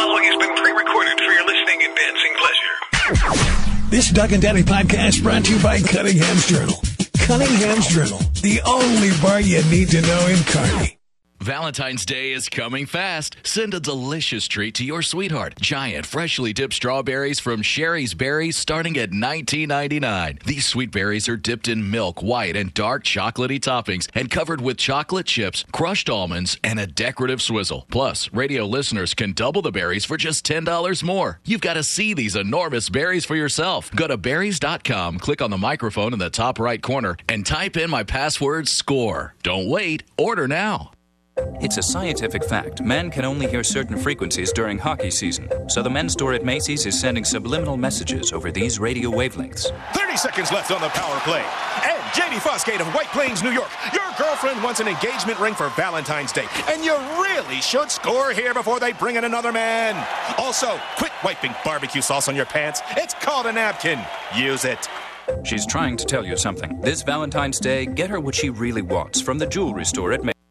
following has been pre-recorded for your listening and dancing pleasure. This Doug and Daddy podcast brought to you by Cunningham's Journal. Cunningham's Journal, the only bar you need to know in Kearney. Valentine's Day is coming fast. Send a delicious treat to your sweetheart. Giant, freshly dipped strawberries from Sherry's Berries starting at $19.99. These sweet berries are dipped in milk, white, and dark chocolatey toppings and covered with chocolate chips, crushed almonds, and a decorative swizzle. Plus, radio listeners can double the berries for just $10 more. You've got to see these enormous berries for yourself. Go to berries.com, click on the microphone in the top right corner, and type in my password SCORE. Don't wait. Order now. It's a scientific fact. Men can only hear certain frequencies during hockey season. So the men's store at Macy's is sending subliminal messages over these radio wavelengths. 30 seconds left on the power play. And JD Fosgate of White Plains, New York. Your girlfriend wants an engagement ring for Valentine's Day. And you really should score here before they bring in another man. Also, quit wiping barbecue sauce on your pants. It's called a napkin. Use it. She's trying to tell you something. This Valentine's Day, get her what she really wants from the jewelry store at Macy's.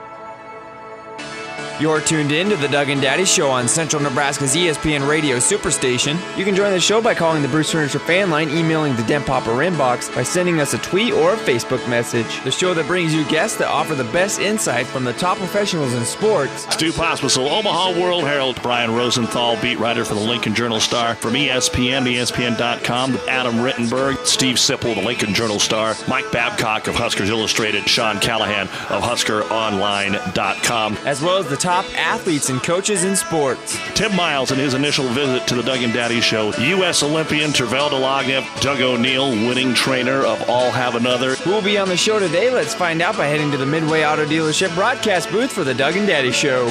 You're tuned in to the Doug and Daddy Show on Central Nebraska's ESPN Radio Superstation. You can join the show by calling the Bruce Furniture fan line, emailing the Den Popper inbox, by sending us a tweet or a Facebook message. The show that brings you guests that offer the best insight from the top professionals in sports. Stu Pospisil, Omaha World Herald. Brian Rosenthal, beat writer for the Lincoln Journal-Star. From ESPN, ESPN.com, Adam Rittenberg, Steve Sipple, the Lincoln Journal-Star, Mike Babcock of Huskers Illustrated, Sean Callahan of HuskerOnline.com. As well as the top athletes and coaches in sports. Tim Miles in his initial visit to the Doug and Daddy Show. U.S. Olympian Tervel Delagnev, Doug O'Neill, winning trainer of All Have Another. Who will be on the show today? Let's find out by heading to the Midway Auto Dealership broadcast booth for the Doug and Daddy Show.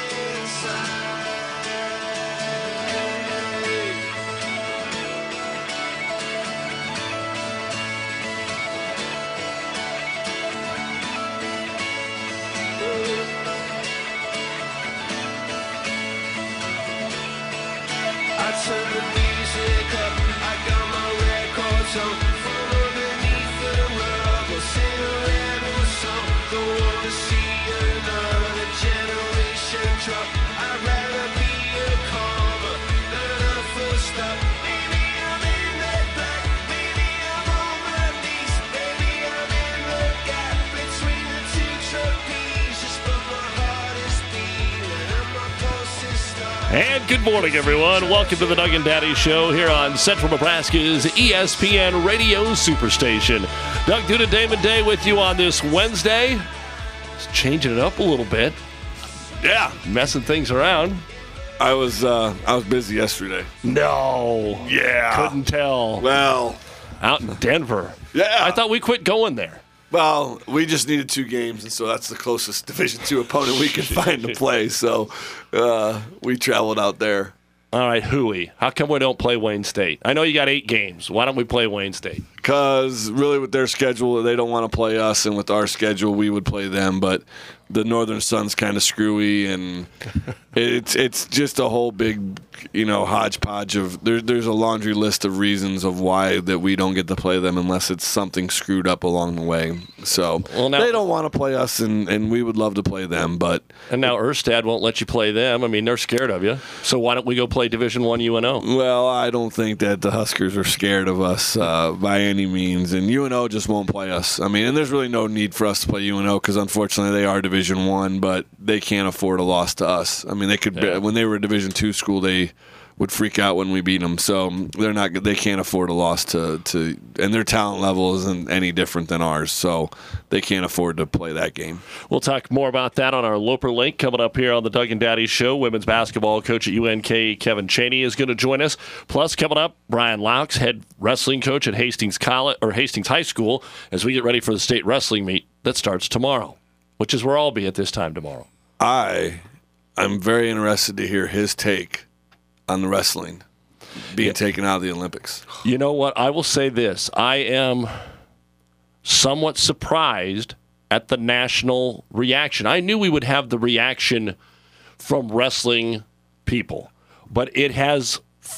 And good morning, everyone. Welcome to the Doug and Daddy Show here on Central Nebraska's ESPN Radio Superstation. Doug Duda, Damon Day with you on this Wednesday. Just changing it up a little bit. Yeah, messing things around. I was busy yesterday. No. Yeah. Couldn't tell. Well. Out in Denver. Yeah. I thought we quit going there. Well, we just needed 2 games, and so that's the closest Division II opponent we could find to play. So we traveled out there. All right, hooey. How come we don't play Wayne State? I know you got 8 games. Why don't we play Wayne State? Because really with their schedule, they don't want to play us, and with our schedule, we would play them. But the Northern Sun's kind of screwy, and it's just a whole big, hodgepodge of there's a laundry list of reasons of why that we don't get to play them unless it's something screwed up along the way. So they don't want to play us, and we would love to play them. And now Erstad won't let you play them. I mean, they're scared of you. So why don't we go play Division I UNO? Well, I don't think that the Huskers are scared of us by any means, and UNO just won't play us. I mean, and there's really no need for us to play UNO because unfortunately they are Division I, but they can't afford a loss to us. I mean, they could when they were a Division II school, they would freak out when we beat them. So they can't afford a loss to and their talent level isn't any different than ours. So they can't afford to play that game. We'll talk more about that on our Loper Link coming up here on the Doug and Daddy Show. Women's basketball coach at UNK, Kevin Chaney, is going to join us. Plus, coming up, Brian Laux, head wrestling coach at Hastings High School, as we get ready for the state wrestling meet that starts tomorrow, which is where I'll be at this time tomorrow. I'm very interested to hear his take on the wrestling being taken out of the Olympics. You know what? I will say this. I am somewhat surprised at the national reaction. I knew we would have the reaction from wrestling people, but it has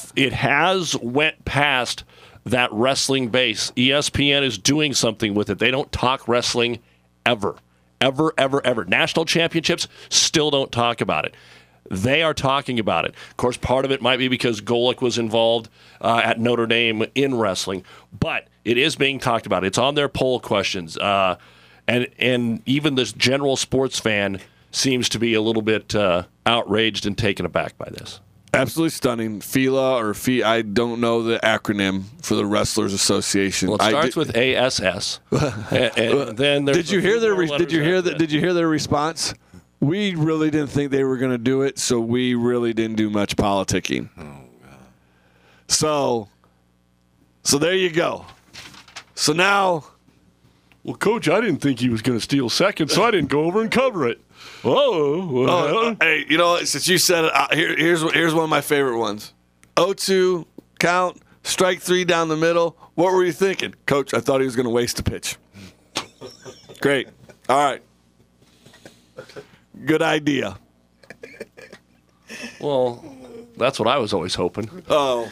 went past that wrestling base. ESPN is doing something with it. They don't talk wrestling ever. Ever. National championships, still don't talk about it. They are talking about it. Of course, part of it might be because Golick was involved at Notre Dame in wrestling, but it is being talked about. It's on their poll questions, and even this general sports fan seems to be a little bit outraged and taken aback by this. Absolutely stunning. FILA I don't know the acronym for the Wrestlers Association. Well, it starts with ASS. and then did you hear their response? We really didn't think they were going to do it, so we really didn't do much politicking. Oh God. So there you go. So now, well, Coach, I didn't think he was going to steal second, so I didn't go over and cover it. Hey, you know, since you said it, here's one of my favorite ones. 0-2 count, strike 3 down the middle. What were you thinking? Coach, I thought he was going to waste a pitch. Great. All right. Good idea. Well, that's what I was always hoping. Oh.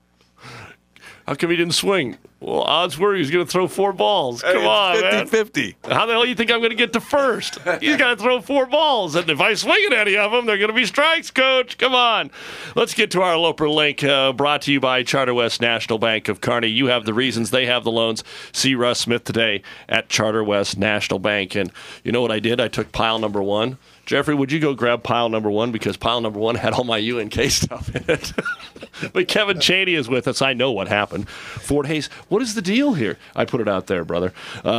How come he didn't swing? Well, odds were he was going to throw 4 balls. Come on, 50-50. How the hell do you think I'm going to get to first? He's got to throw 4 balls. And if I swing at any of them, they're going to be strikes, Coach. Come on. Let's get to our Loper Link, brought to you by Charter West National Bank of Kearney. You have the reasons, they have the loans. See Russ Smith today at Charter West National Bank. And you know what I did? I took pile number 1. Jeffrey, would you go grab pile number 1? Because pile number 1 had all my UNK stuff in it. But Kevin Chaney is with us. I know what happened. Fort Hays, what is the deal here? I put it out there, brother.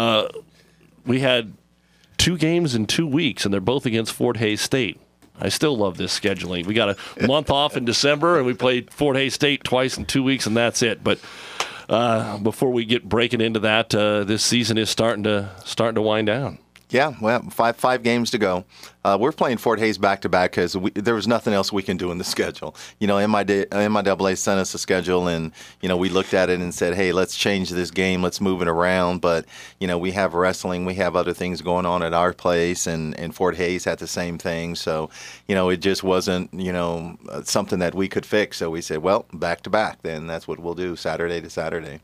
We had 2 games in 2 weeks, and they're both against Fort Hays State. I still love this scheduling. We got a month off in December, and we played Fort Hays State twice in 2 weeks, and that's it. But before we get breaking into that, this season is starting to wind down. Yeah, well, five games to go. We're playing Fort Hays back-to-back because there was nothing else we can do in the schedule. You know, MIAA sent us a schedule, and, you know, we looked at it and said, hey, let's change this game. Let's move it around. But, you know, we have wrestling. We have other things going on at our place, and Fort Hays had the same thing. So, you know, it just wasn't, you know, something that we could fix. So we said, well, back-to-back. Then that's what we'll do, Saturday to Saturday.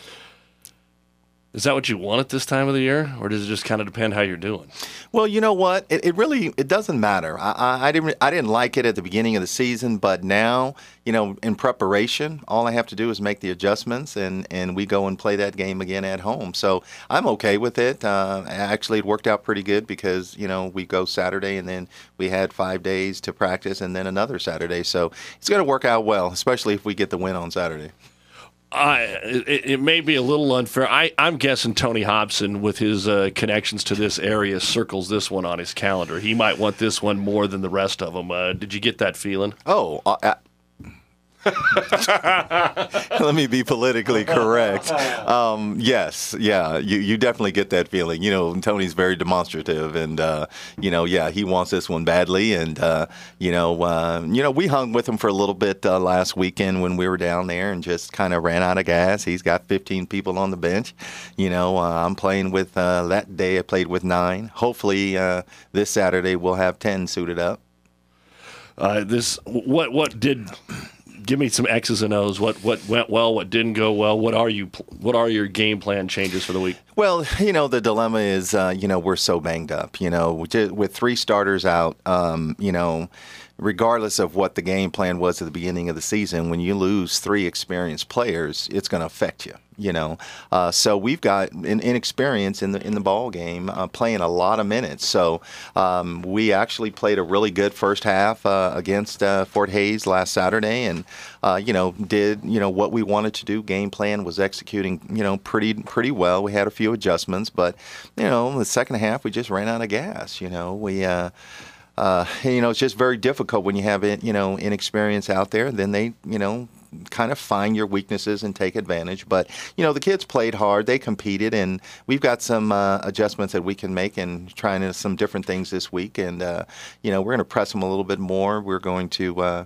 Is that what you want at this time of the year, or does it just kind of depend how you're doing? Well, you know what? It really doesn't matter. I didn't like it at the beginning of the season, but now, you know, in preparation, all I have to do is make the adjustments, and we go and play that game again at home. So I'm okay with it. Actually, it worked out pretty good because, you know, we go Saturday, and then we had 5 days to practice, and then another Saturday. So it's going to work out well, especially if we get the win on Saturday. It may be a little unfair. I'm guessing Tony Hobson, with his connections to this area, circles this one on his calendar. He might want this one more than the rest of them. Did you get that feeling? Oh, let me be politically correct. Yes, yeah, you definitely get that feeling. You know, Tony's very demonstrative, and you know, yeah, he wants this one badly. And you know, we hung with him for a little bit last weekend when we were down there, and just kind of ran out of gas. He's got 15 people on the bench. You know, I'm playing with that day. I played with 9. Hopefully, this Saturday we'll have 10 suited up. What did? Give me some X's and O's. What went well? What didn't go well? What are your game plan changes for the week? Well, you know, the dilemma is, you know, we're so banged up. You know, with 3 starters out, you know, regardless of what the game plan was at the beginning of the season, when you lose 3 experienced players, it's going to affect you. You know, so we've got inexperience in the ball game, playing a lot of minutes. So we actually played a really good first half against Fort Hays last Saturday, and you know, did what we wanted to do. Game plan was executing, you know, pretty well. We had a few adjustments, but you know, the second half we just ran out of gas. You know, we. You know, it's just very difficult when you have inexperience out there. Then they, you know, kind of find your weaknesses and take advantage. But, you know, the kids played hard. They competed, and we've got some adjustments that we can make and trying some different things this week. And, you know, we're going to press them a little bit more. We're going to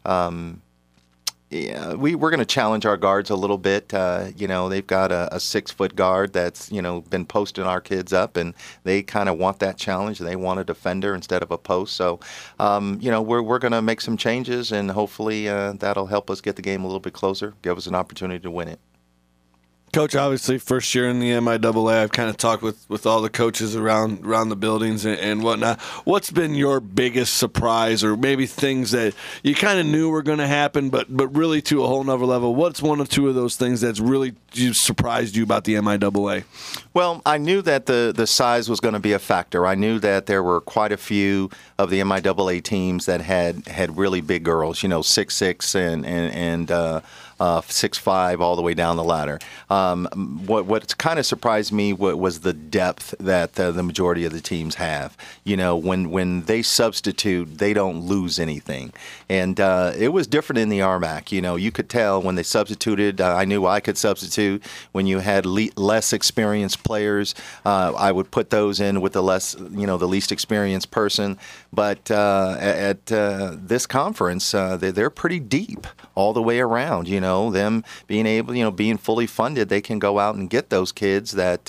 we're going to challenge our guards a little bit. You know, they've got a 6-foot guard that's, you know, been posting our kids up, and they kind of want that challenge. They want a defender instead of a post. So, you know, we're going to make some changes, and hopefully that'll help us get the game a little bit closer, give us an opportunity to win it. Coach, obviously, first year in the MIAA, I've kind of talked with all the coaches around the buildings and whatnot. What's been your biggest surprise, or maybe things that you kind of knew were going to happen, but really to a whole nother level? What's one or two of those things that's really surprised you about the MIAA? Well, I knew that the size was going to be a factor. I knew that there were quite a few of the MIAA teams that had really big girls, 6'6" and 6'5", all the way down the ladder. What kind of surprised me was the depth that the majority of the teams have. When they substitute, they don't lose anything. And it was different in the RMAC. You could tell when they substituted. I knew I could substitute. When you had less experienced players, I would put those in with the least experienced person. But at this conference, they're pretty deep all the way around. Them being able, being fully funded, they can go out and get those kids that,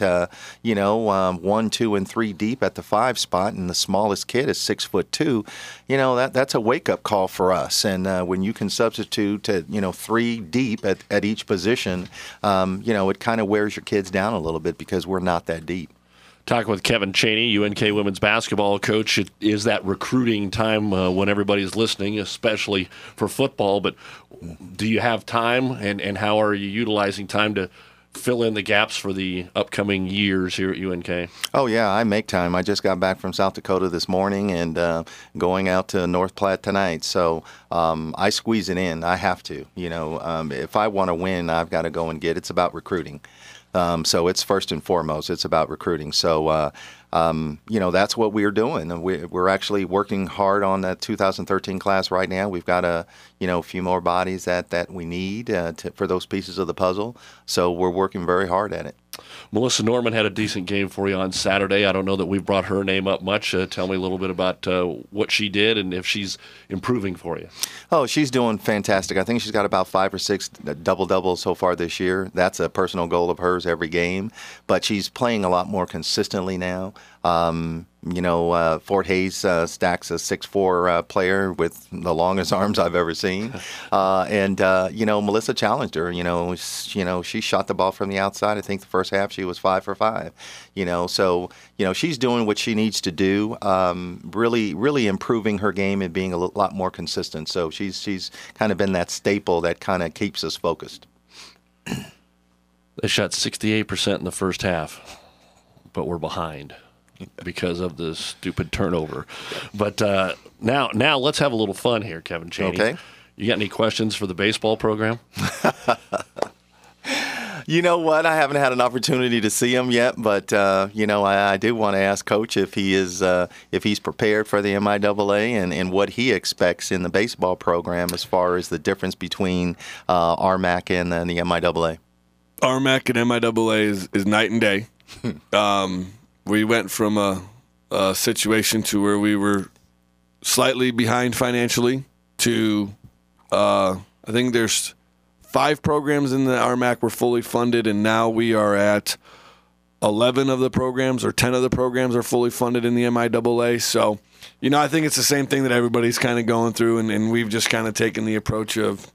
1, 2, and 3 deep at the 5 spot, and the smallest kid is 6'2". That's a wake-up call for us. And when you can substitute to, 3 deep at each position, it kind of wears your kids down a little bit because we're not that deep. Talking with Kevin Chaney, UNK women's basketball coach. It is that recruiting time when everybody's listening, especially for football. But do you have time, and how are you utilizing time to fill in the gaps for the upcoming years here at UNK? Oh, yeah, I make time. I just got back from South Dakota this morning and going out to North Platte tonight. So I squeeze it in. I have to. If I want to win, I've got to go and get it. It's about recruiting. So it's first and foremost, it's about recruiting. So, that's what we're doing. We're actually working hard on that 2013 class right now. We've got a few more bodies that we need for those pieces of the puzzle. So we're working very hard at it. Melissa Norman had a decent game for you on Saturday. I don't know that we've brought her name up much. Tell me a little bit about what she did and if she's improving for you. Oh, she's doing fantastic. I think she's got about 5 or 6 double-doubles so far this year. That's a personal goal of hers every game. But she's playing a lot more consistently now. Fort Hays stacks a 6'4" player with the longest arms I've ever seen. Melissa challenged her. She shot the ball from the outside. I think the first half she was 5 for 5. She's doing what she needs to do, really improving her game and being a lot more consistent. So she's kind of been that staple that kind of keeps us focused. They shot 68% in the first half, but we're behind because of the stupid turnover. But now let's have a little fun here, Kevin Chaney. Okay. You got any questions for the baseball program? You know what? I haven't had an opportunity to see him yet, but I do want to ask Coach if he's prepared for the MIAA and what he expects in the baseball program as far as the difference between RMAC and the MIAA. RMAC and MIAA is night and day. We went from a situation to where we were slightly behind financially to I think there's 5 programs in the RMAC were fully funded, and now we are at 11 of the programs or 10 of the programs are fully funded in the MIAA. So, I think it's the same thing that everybody's kind of going through, and we've just kind of taken the approach of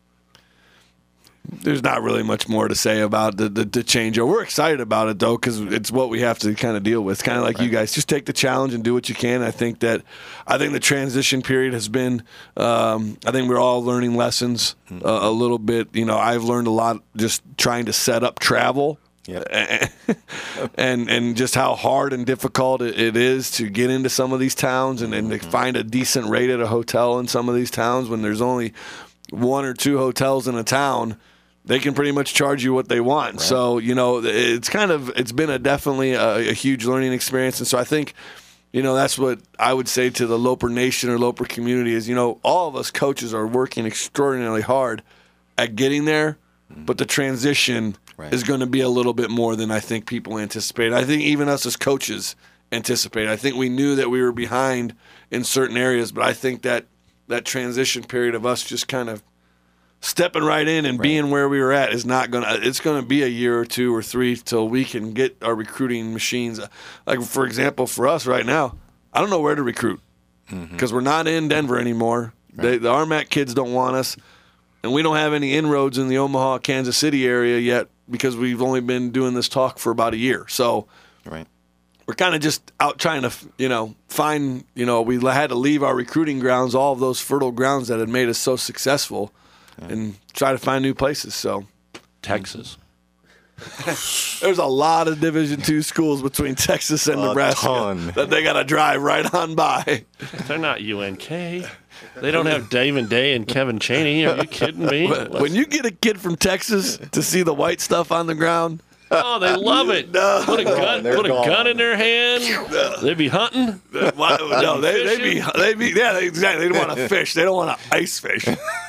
there's not really much more to say about the changeover. We're excited about it, though, because it's what we have to kind of deal with. Kind of like you guys. Just take the challenge and do what you can. I think the transition period has been I think we're all learning lessons a little bit. I've learned a lot just trying to set up travel. Yep. and just how hard and difficult it is to get into some of these towns and to find a decent rate at a hotel in some of these towns when there's only 1 or 2 hotels in a town. They can pretty much charge you what they want. Right. So, it's been definitely a huge learning experience. And so I think, that's what I would say to the Loper Nation or Loper community is, all of us coaches are working extraordinarily hard at getting there, but the transition is going to be a little bit more than I think people anticipate. I think even us as coaches anticipate. I think we knew that we were behind in certain areas, but I think that transition period of us just kind of stepping right in and being where we were at is not going to – it's going to be a year or 2 or 3 till we can get our recruiting machines. Like, for example, for us right now, I don't know where to recruit because we're not in Denver anymore. Right. The RMAC kids don't want us, and we don't have any inroads in the Omaha, Kansas City area yet because we've only been doing this talk for about a year. So Right. we're kind of just out trying to, find, we had to leave our recruiting grounds, all of those fertile grounds that had made us so successful, and try to find new places. So Texas. there's a lot of Division II schools between Texas and Nebraska that they got to drive right on by. They're not UNK. They don't have Damon Day and Kevin Chaney. Are you kidding me? When you get a kid from Texas to see the white stuff on the ground, oh, they love it. Put a gun in their hand. They'd be hunting. No, they'd be exactly. They don't want to fish. They don't want to ice fish.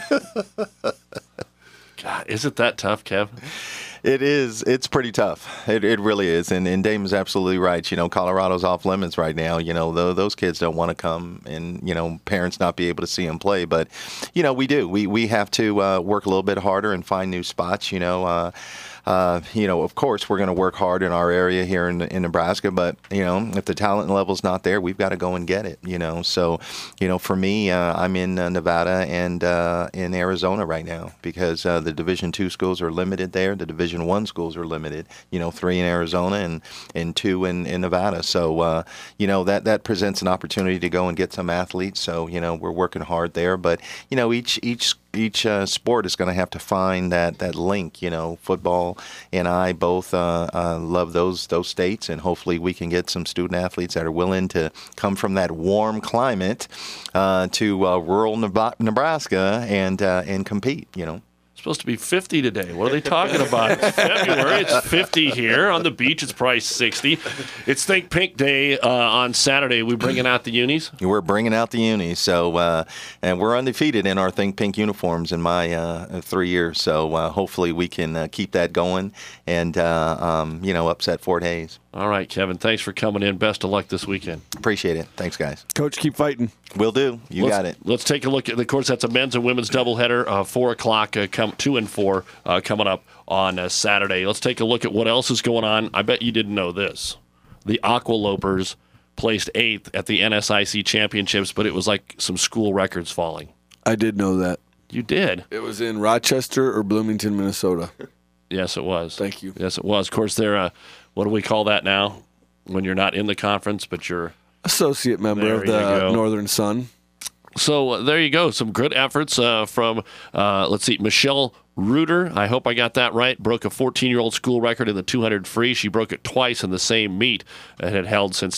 God, is it that tough, Kev? It is. It's pretty tough. It really is. And Damon's absolutely right. Colorado's off limits right now. Those kids don't want to come and, parents not be able to see them play. But, we do. We have to work a little bit harder and find new spots, of course, we're going to work hard in our area here in Nebraska, but, if the talent level's not there, we've got to go and get it, So, for me, I'm in Nevada and in Arizona right now because the Division II schools are limited there. The Division I schools are limited, 3 in Arizona and 2 in Nevada. So, that presents an opportunity to go and get some athletes. So, we're working hard there. But, each sport is going to have to find that link. Football and I both love those states, and hopefully we can get some student athletes that are willing to come from that warm climate to rural Nebraska and compete. Supposed to be 50 today. What are they talking about? It's February. It's 50 here. On the beach, it's probably 60. It's Think Pink Day on Saturday. We bringing out the unis? We're bringing out the unis. So, and we're undefeated in our Think Pink uniforms in my 3 years. So hopefully we can keep that going and, upset Fort Hays. All right, Kevin. Thanks for coming in. Best of luck this weekend. Appreciate it. Thanks, guys. Coach, keep fighting. Will do. You got it. Let's take a look at, of course, that's a men's and women's doubleheader, 4 o'clock, 2 and 4 coming up on Saturday. Let's take a look at what else is going on. I bet you didn't know this. The Aqualopers placed 8th at the NSIC Championships, but it was like some school records falling. I did know that. You did? It was in Rochester or Bloomington, Minnesota. Yes, it was. Thank you. Yes, it was. Of course, they're, what do we call that now? When you're not in the conference, but you're... Associate member of the Northern Sun. So there you go. Some good efforts from, Michelle Reuter. I hope I got that right. Broke a 14-year-old school record in the 200 free. She broke it twice in the same meet it had held since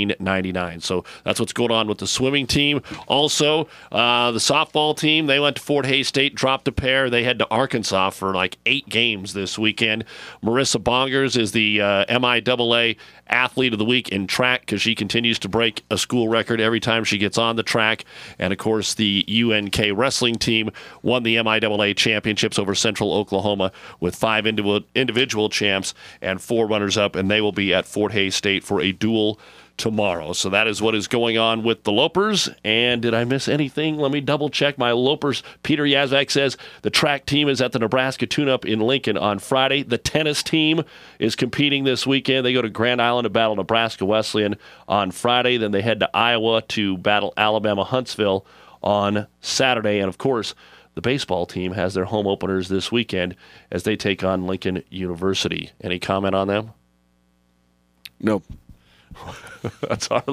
1999. So that's what's going on with the swimming team. Also, the softball team, they went to Fort Hays State, dropped a pair. They head to Arkansas for like 8 games this weekend. Marissa Bongers is the MIAA Athlete of the Week in track because she continues to break a school record every time she gets on the track. And, of course, the UNK wrestling team won the MIAA championships over Central Oklahoma with 5 individual champs and 4 runners-up, and they will be at Fort Hays State for a duel tomorrow. So that is what is going on with the Lopers. And did I miss anything? Let me double-check my Lopers. Peter Yazbek says the track team is at the Nebraska Tune-Up in Lincoln on Friday. The tennis team is competing this weekend. They go to Grand Island to battle Nebraska Wesleyan on Friday. Then they head to Iowa to battle Alabama Huntsville on Saturday. And, of course, the baseball team has their home openers this weekend as they take on Lincoln University. Any comment on them? Nope. That's our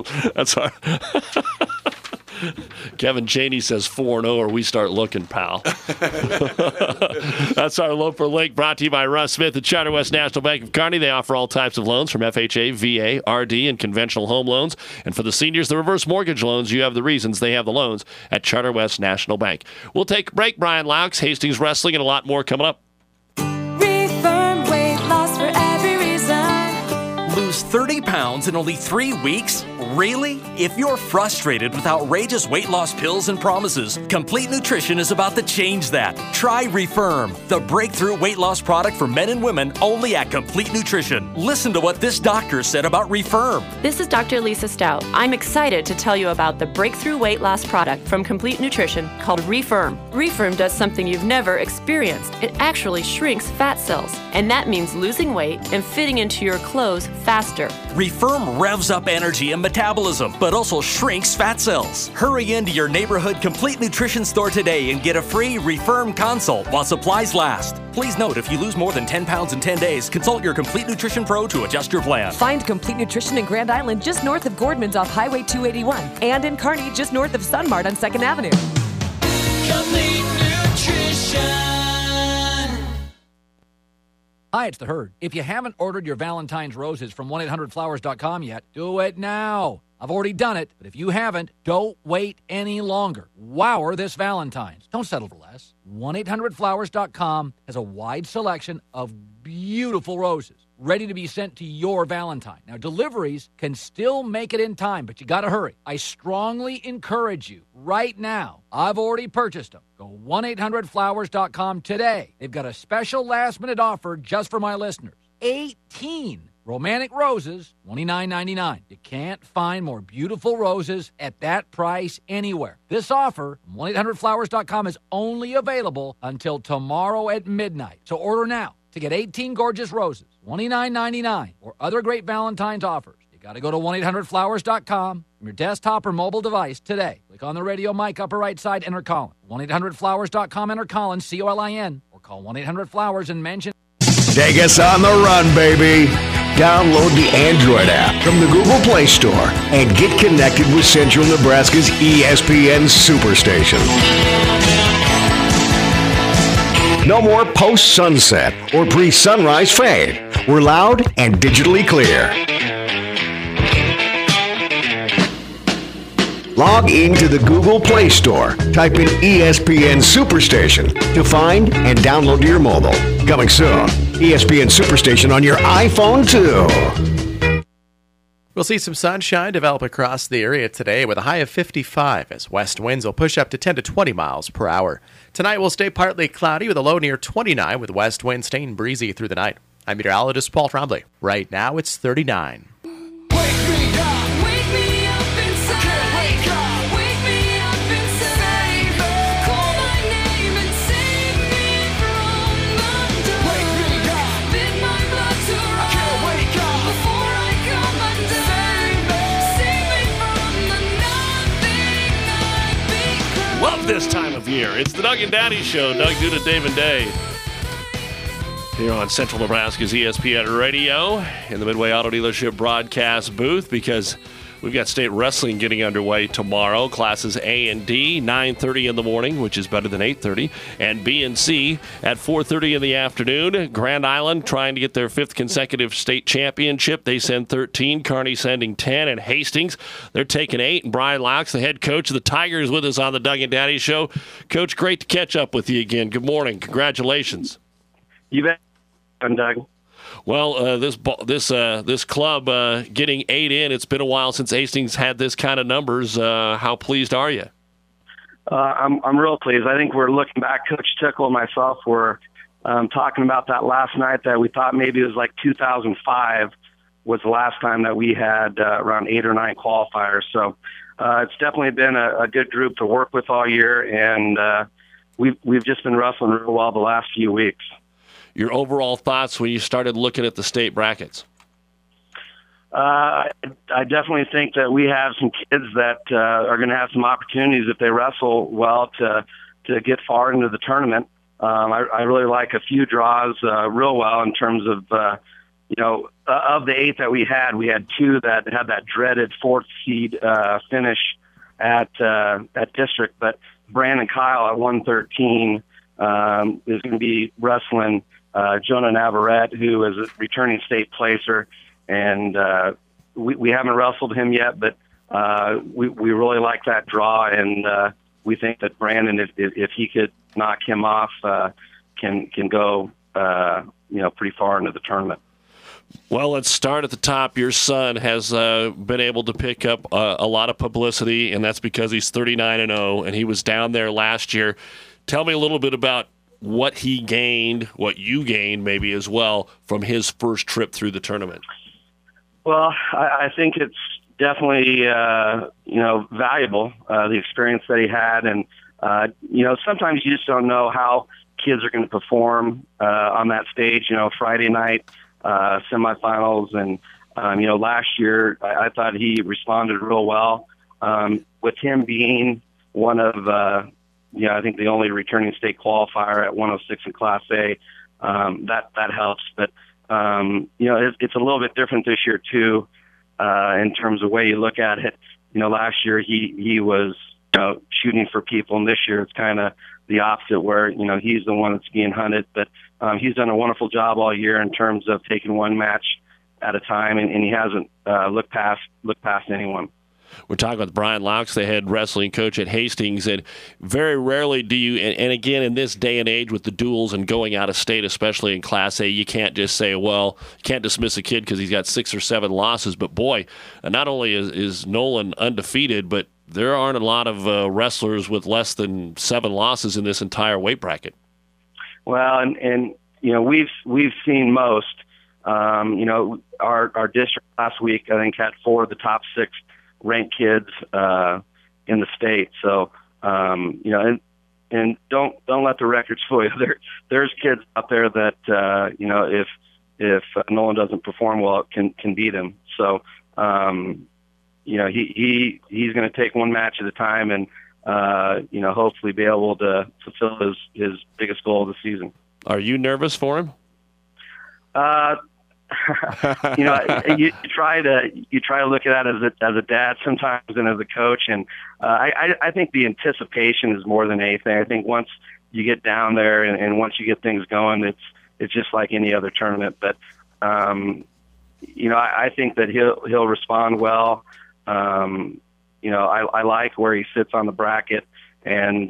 Kevin Chaney says 4-0 or we start looking, pal. That's our Loper Link brought to you by Russ Smith at Charter West National Bank of Kearney. They offer all types of loans from FHA, VA, RD, and conventional home loans. And for the seniors, the reverse mortgage loans, you have the reasons. They have the loans at Charter West National Bank. We'll take a break. Brian Laux, Hastings Wrestling, and a lot more coming up. Reaffirm weight loss for every reason. Lose 30 pounds in only 3 weeks? Really? If you're frustrated with outrageous weight loss pills and promises, Complete Nutrition is about to change that. Try Refirm, the breakthrough weight loss product for men and women only at Complete Nutrition. Listen to what this doctor said about Refirm. This is Dr. Lisa Stout. I'm excited to tell you about the breakthrough weight loss product from Complete Nutrition called Refirm. Refirm does something you've never experienced. It actually shrinks fat cells, and that means losing weight and fitting into your clothes faster. Refirm revs up energy and metabolism metabolism, but also shrinks fat cells. Hurry into your neighborhood Complete Nutrition store today and get a free Refirm consult while supplies last. Please note, if you lose more than 10 pounds in 10 days, consult your Complete Nutrition Pro to adjust your plan. Find Complete Nutrition in Grand Island just north of Gordman's off Highway 281 and in Kearney just north of Sunmart on 2nd Avenue. Complete Nutrition. Hi, it's The Herd. If you haven't ordered your Valentine's roses from 1-800-Flowers.com yet, do it now. I've already done it, but if you haven't, don't wait any longer. Wow this Valentine's. Don't settle for less. 1-800-Flowers.com has a wide selection of beautiful roses ready to be sent to your Valentine. Now, deliveries can still make it in time, but you got to hurry. I strongly encourage you right now. I've already purchased them. Go 1-800-Flowers.com today. They've got a special last-minute offer just for my listeners. 18 romantic roses, $29.99. You can't find more beautiful roses at that price anywhere. This offer from 1-800-Flowers.com is only available until tomorrow at midnight. So order now to get 18 gorgeous roses, $29.99, or other great Valentine's offers. You got to go to 1-800-Flowers.com from your desktop or mobile device today. Click on the radio mic upper right side, enter Colin. 1-800-Flowers.com, enter Colin, C-O-L-I-N, or call 1-800-Flowers and mention. Take us on the run, baby. Download the Android app from the Google Play Store and get connected with Central Nebraska's ESPN Superstation. No more post-sunset or pre-sunrise fade. We're loud and digitally clear. Log into the Google Play Store. Type in ESPN Superstation to find and download to your mobile. Coming soon, ESPN Superstation on your iPhone too. We'll see some sunshine develop across the area today with a high of 55 as west winds will push up to 10 to 20 miles per hour. Tonight will stay partly cloudy with a low near 29 with west winds staying breezy through the night. I'm meteorologist Paul Trombley. Right now it's 39. Love this time of year. It's the Doug and Daddy Show. Doug Duda, Dave and Dave. Here on Central Nebraska's ESPN Radio in the Midway Auto Dealership broadcast booth, because we've got state wrestling getting underway tomorrow. Classes A and D, 9:30 in the morning, which is better than 8:30, and B and C at 4:30 in the afternoon. Grand Island trying to get their 5th consecutive state championship. They send 13, Kearney sending 10, and Hastings, they're taking 8. And Brian Laux, the head coach of the Tigers, with us on the Doug and Daddy Show. Coach, great to catch up with you again. Good morning. Congratulations. You bet. I'm Doug. Well, this club getting 8 in. It's been a while since Hastings had this kind of numbers. How pleased are you? I'm real pleased. I think we're looking back. Coach Tickle and myself were talking about that last night. That we thought maybe it was like 2005 was the last time that we had around 8 or 9 qualifiers. So it's definitely been a good group to work with all year, and we've just been wrestling real well the last few weeks. Your overall thoughts when you started looking at the state brackets? I definitely think that we have some kids that are going to have some opportunities if they wrestle well to get far into the tournament. I really like a few draws real well in terms of, of the 8 that we had 2 that had that dreaded 4th seed finish at district. But Brandon Kyle at 113 is going to be wrestling Jonah Navarrete, who is a returning state placer, and we haven't wrestled him yet, but we really like that draw, and we think that Brandon, if he could knock him off, can go pretty far into the tournament. Well, let's start at the top. Your son has been able to pick up a lot of publicity, and that's because he's 39-0, and he was down there last year. Tell me a little bit about what he gained, what you gained maybe as well, from his first trip through the tournament. Well, I think it's definitely, valuable, the experience that he had. And, sometimes you just don't know how kids are going to perform on that stage, Friday night semifinals. And Last year I thought he responded real well. With him being one of, I think the only returning state qualifier at 106 in Class A, that helps. But, it's a little bit different this year too, in terms of the way you look at it. Last year he was shooting for people, and this year it's kind of the opposite where, he's the one that's being hunted. But he's done a wonderful job all year in terms of taking one match at a time, and he hasn't looked past anyone. We're talking with Brian Laux, the head wrestling coach at Hastings, and very rarely do you, and again, in this day and age with the duels and going out of state, especially in Class A, you can't just say, well, you can't dismiss a kid because he's got 6 or 7 losses. But boy, not only is Nolan undefeated, but there aren't a lot of wrestlers with less than 7 losses in this entire weight bracket. Well, and we've seen most. Our district last week, I think, had 4 of the top 6 ranked kids in the state. So, and don't let the records fool you. There's kids out there that if Nolan doesn't perform well, can beat him. So, he's going to take one match at a time, and hopefully be able to fulfill his biggest goal of the season. Are you nervous for him? You try to look at that as a dad sometimes and as a coach, and I think the anticipation is more than anything. I think once you get down there and once you get things going, it's just like any other tournament. But I think that he'll respond well. I like where he sits on the bracket, and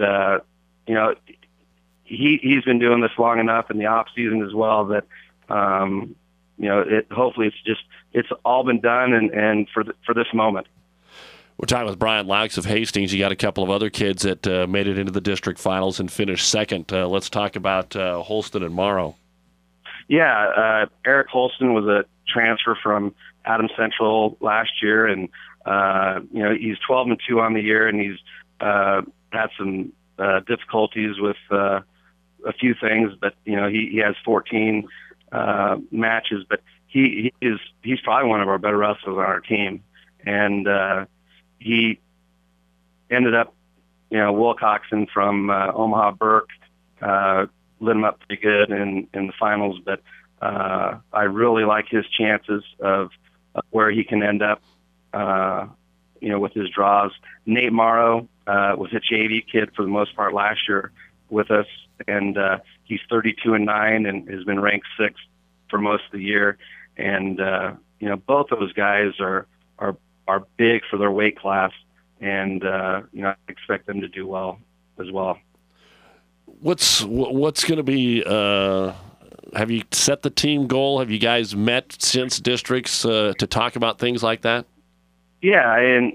he's been doing this long enough in the off season as well that. Hopefully it's all been done and for this moment. We're talking with Brian Laux of Hastings. You got a couple of other kids that made it into the district finals and finished second. Let's talk about Holston and Morrow. Yeah, Eric Holston was a transfer from Adams Central last year, and he's 12-2 on the year, and he's had some difficulties with a few things, but he has 14 matches, but he's probably one of our better wrestlers on our team, and he ended up, Wilcoxon from Omaha Burke lit him up pretty good in the finals, but I really like his chances of where he can end up, with his draws. Nate Morrow was a JV kid for the most part last year with us, and he's 32-9 and has been ranked 6th for most of the year. And both those guys are big for their weight class, and I expect them to do well as well. What's going to be? Have you set the team goal? Have you guys met since districts to talk about things like that? Yeah, and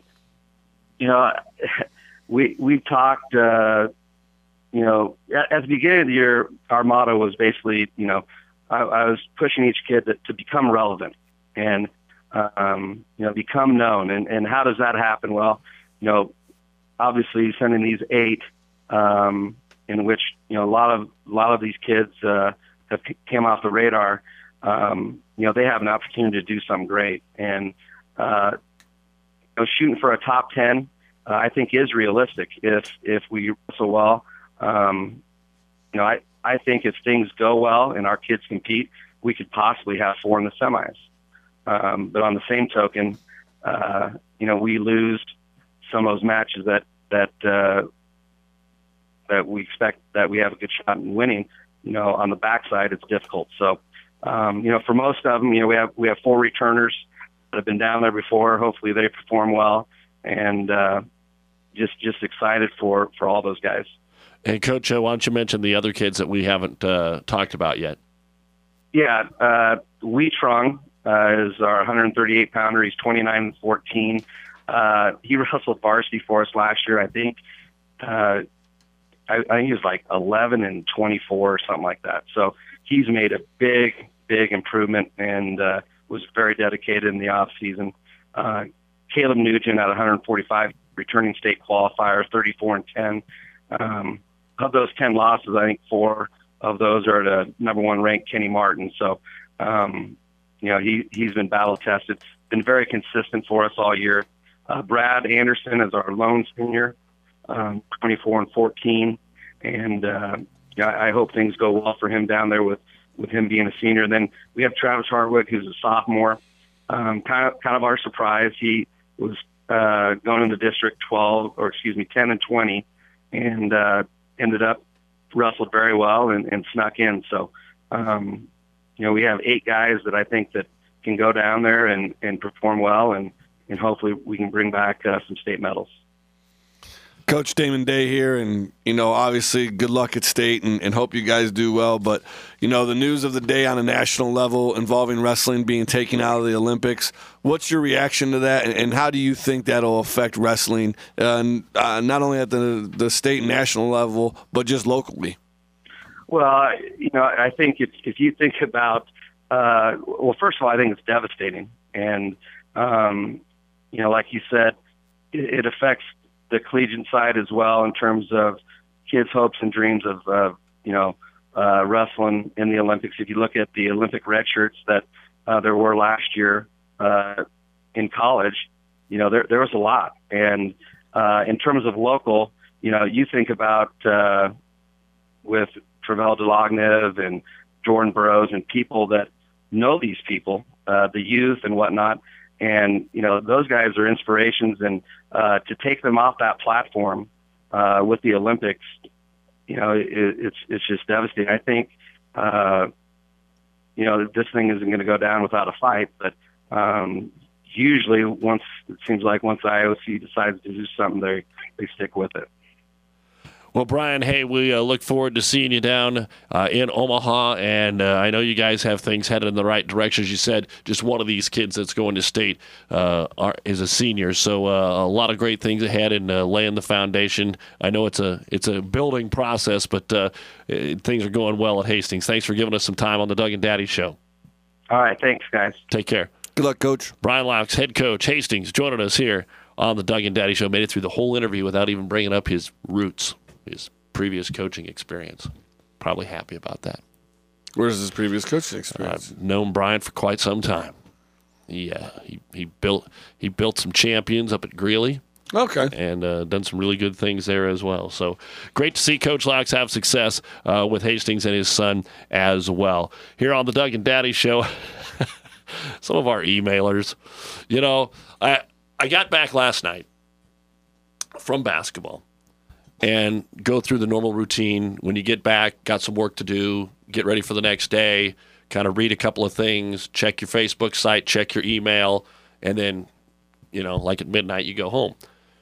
we've talked. At the beginning of the year, our motto was basically, I was pushing each kid to become relevant and, become known. And how does that happen? Well, obviously sending these 8, in which, a lot of these kids, have came off the radar. They have an opportunity to do something great. And, shooting for a top 10, I think is realistic if we wrestle well. I think if things go well and our kids compete, we could possibly have 4 in the semis. But on the same token, we lose some of those matches that we expect that we have a good shot in winning. On the backside, it's difficult. So, for most of them, we have 4 returners that have been down there before. Hopefully, they perform well, and just excited for all those guys. Hey, Coach, why don't you mention the other kids that we haven't talked about yet? Yeah, Wee Trung is our 138-pounder. He's 29-14. He wrestled varsity for us last year. I think I think he was like 11-24 or something like that. So he's made a big improvement and was very dedicated in the off season. Caleb Nugent at 145, returning state qualifier, 34-10. Of those 10 losses, I think 4 of those are to number 1 ranked Kenny Martin. So, he's been battle tested, been very consistent for us all year. Brad Anderson is our lone senior, 24 and 14, and I hope things go well for him down there with him being a senior. And then we have Travis Hartwick, who's a sophomore, kind of our surprise. He was going into District 10 and 20, and ended up wrestled very well and snuck in. So, we have 8 guys that I think that can go down there and perform well, and hopefully we can bring back some state medals. Coach Damon Day here, and, obviously good luck at state and hope you guys do well. But, the news of the day on a national level involving wrestling being taken out of the Olympics, what's your reaction to that, and how do you think that'll affect wrestling, not only at the state and national level, but just locally? Well, I think if you think about, first of all, I think it's devastating. And, like you said, it affects the collegiate side as well in terms of kids' hopes and dreams of wrestling in the Olympics. If you look at the Olympic red shirts that there were last year in college, there was a lot. And in terms of local, you think about with Travel DeLognev and Jordan Burroughs and people that know these people, the youth and whatnot. And, those guys are inspirations, and to take them off that platform with the Olympics, it's just devastating. I think, this thing isn't going to go down without a fight, but usually once IOC decides to do something, they stick with it. Well, Brian, hey, we look forward to seeing you down in Omaha, and I know you guys have things headed in the right direction. As you said, just one of these kids that's going to state is a senior, so a lot of great things ahead and laying the foundation. I know it's a building process, but things are going well at Hastings. Thanks for giving us some time on the Doug and Daddy Show. All right, thanks, guys. Take care. Good luck, Coach. Brian Laux, head coach, Hastings, joining us here on the Doug and Daddy Show. Made it through the whole interview without even bringing up his roots, his previous coaching experience. Probably happy about that. Where's his previous coaching experience? I've known Brian for quite some time. He built some champions up at Greeley. Okay. And done some really good things there as well. So great to see Coach Laux have success with Hastings and his son as well. Here on the Doug and Daddy Show, some of our emailers, I got back last night from basketball and go through the normal routine. When you get back, got some work to do, get ready for the next day, kind of read a couple of things, check your Facebook site, check your email, and then, like at midnight, you go home.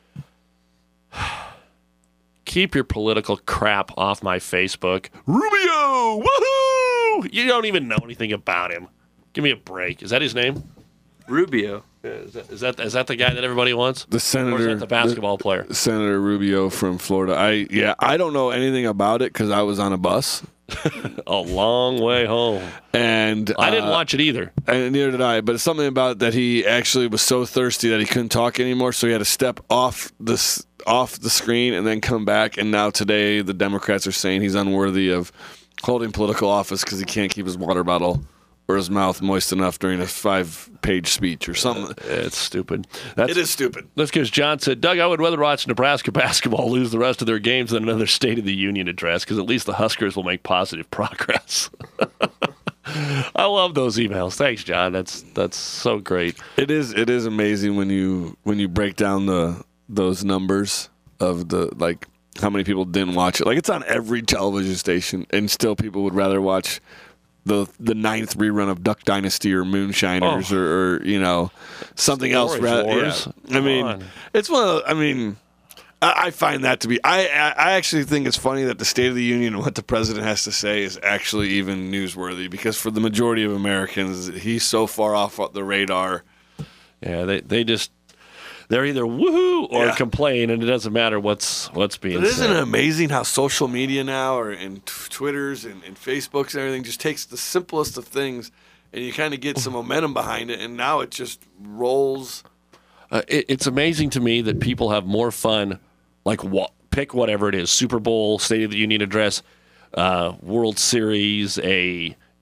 Keep your political crap off my Facebook. Rubio! Woohoo! You don't even know anything about him. Give me a break. Is that his name? Rubio. Is that the guy that everybody wants? The senator. Or is that the basketball player? Senator Rubio from Florida. I don't know anything about it because I was on a bus. A long way home. And I didn't watch it either. And neither did I. But it's something about that he actually was so thirsty that he couldn't talk anymore, so he had to step off the screen and then come back. And now today the Democrats are saying he's unworthy of holding political office because he can't keep his water bottle or his mouth moist enough during a 5-page speech or something. It's stupid. It is stupid. That's because John said, Doug, I would rather watch Nebraska basketball lose the rest of their games than another State of the Union address because at least the Huskers will make positive progress. I love those emails. Thanks, John. That's so great. It is amazing when you break down those numbers of how many people didn't watch it. Like, it's on every television station, and still people would rather watch the 9th rerun of Duck Dynasty or Moonshiners or something else. Wars. Yeah. I mean, it's one of the, I find that to be. I actually think it's funny that the State of the Union and what the president has to say is actually even newsworthy because for the majority of Americans, he's so far off the radar. Yeah, they're either woohoo or complain, and it doesn't matter what's being said. Isn't it amazing how social media now, and Twitters and Facebooks and everything, just takes the simplest of things, and you kind of get some momentum behind it, and now it just rolls. It's amazing to me that people have more fun, pick whatever it is, Super Bowl, State of the Union address, World Series, a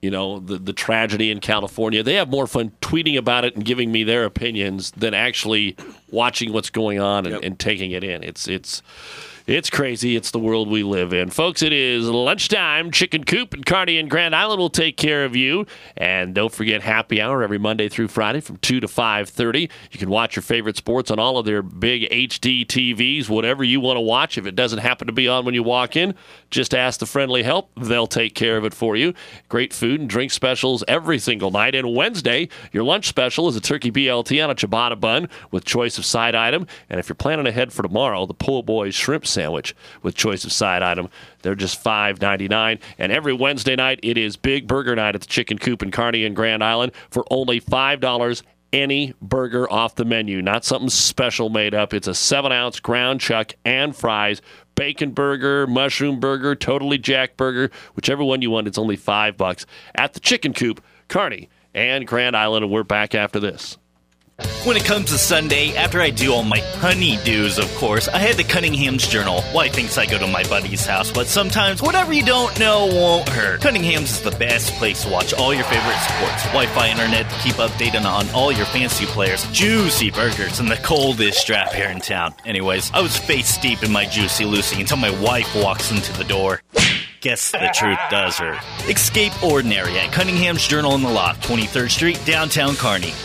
the tragedy in California. They have more fun tweeting about it and giving me their opinions than actually watching what's going on and taking it in. It's crazy. It's the world we live in. Folks, it is lunchtime. Chicken Coop and Kearney and Grand Island will take care of you. And don't forget happy hour every Monday through Friday from 2 to 5:30. You can watch your favorite sports on all of their big HD TVs, whatever you want to watch. If it doesn't happen to be on when you walk in, just ask the friendly help. They'll take care of it for you. Great food and drink specials every single night. And Wednesday, your lunch special is a turkey BLT on a ciabatta bun with choice of side item. And if you're planning ahead for tomorrow, the Po' Boys shrimp sandwich with choice of side item. They're just $5.99. And every Wednesday night, it is Big Burger Night at the Chicken Coop in Kearney and Grand Island for only $5. Any burger off the menu, not something special made up. It's a 7-ounce ground chuck and fries, bacon burger, mushroom burger, totally jack burger, whichever one you want. It's only $5 at the Chicken Coop, Kearney and Grand Island. And we're back after this. When it comes to Sunday, after I do all my honeydews, of course, I head to Cunningham's Journal. Wife thinks I go to my buddy's house, but sometimes whatever you don't know won't hurt. Cunningham's is the best place to watch all your favorite sports. Wi-Fi internet to keep updated on all your fantasy players, juicy burgers, and the coldest strap here in town. Anyways, I was face deep in my Juicy Lucy until my wife walks into the door. Guess the truth does hurt. Escape ordinary at Cunningham's Journal in the Loft, 23rd Street, downtown Kearney.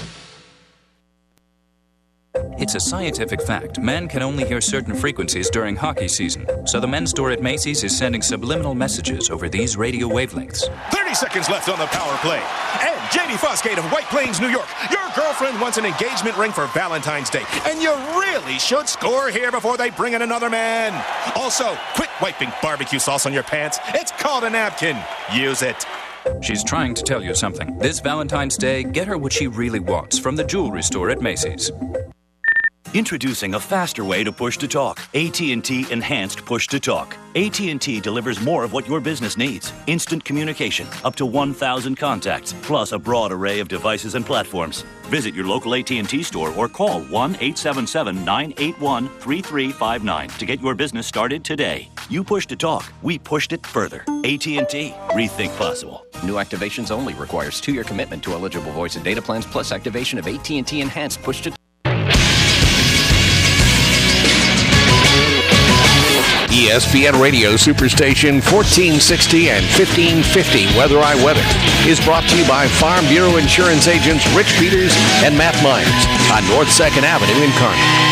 It's a scientific fact. Men can only hear certain frequencies during hockey season. So the men's store at Macy's is sending subliminal messages over these radio wavelengths. 30 seconds left on the power play. And J.D. Fosgate of White Plains, New York. Your girlfriend wants an engagement ring for Valentine's Day. And you really should score here before they bring in another man. Also, quit wiping barbecue sauce on your pants. It's called a napkin. Use it. She's trying to tell you something. This Valentine's Day, get her what she really wants from the jewelry store at Macy's. Introducing a faster way to push-to-talk. AT&T Enhanced Push-to-Talk. AT&T delivers more of what your business needs. Instant communication, up to 1,000 contacts, plus a broad array of devices and platforms. Visit your local AT&T store or call 1-877-981-3359 to get your business started today. You push-to-talk, we pushed it further. AT&T, rethink possible. New activations only requires 2-year commitment to eligible voice and data plans plus activation of AT&T Enhanced Push-to-Talk. ESPN Radio Superstation 1460 and 1550 Weather I Weather is brought to you by Farm Bureau Insurance agents Rich Peters and Matt Myers on North 2nd Avenue in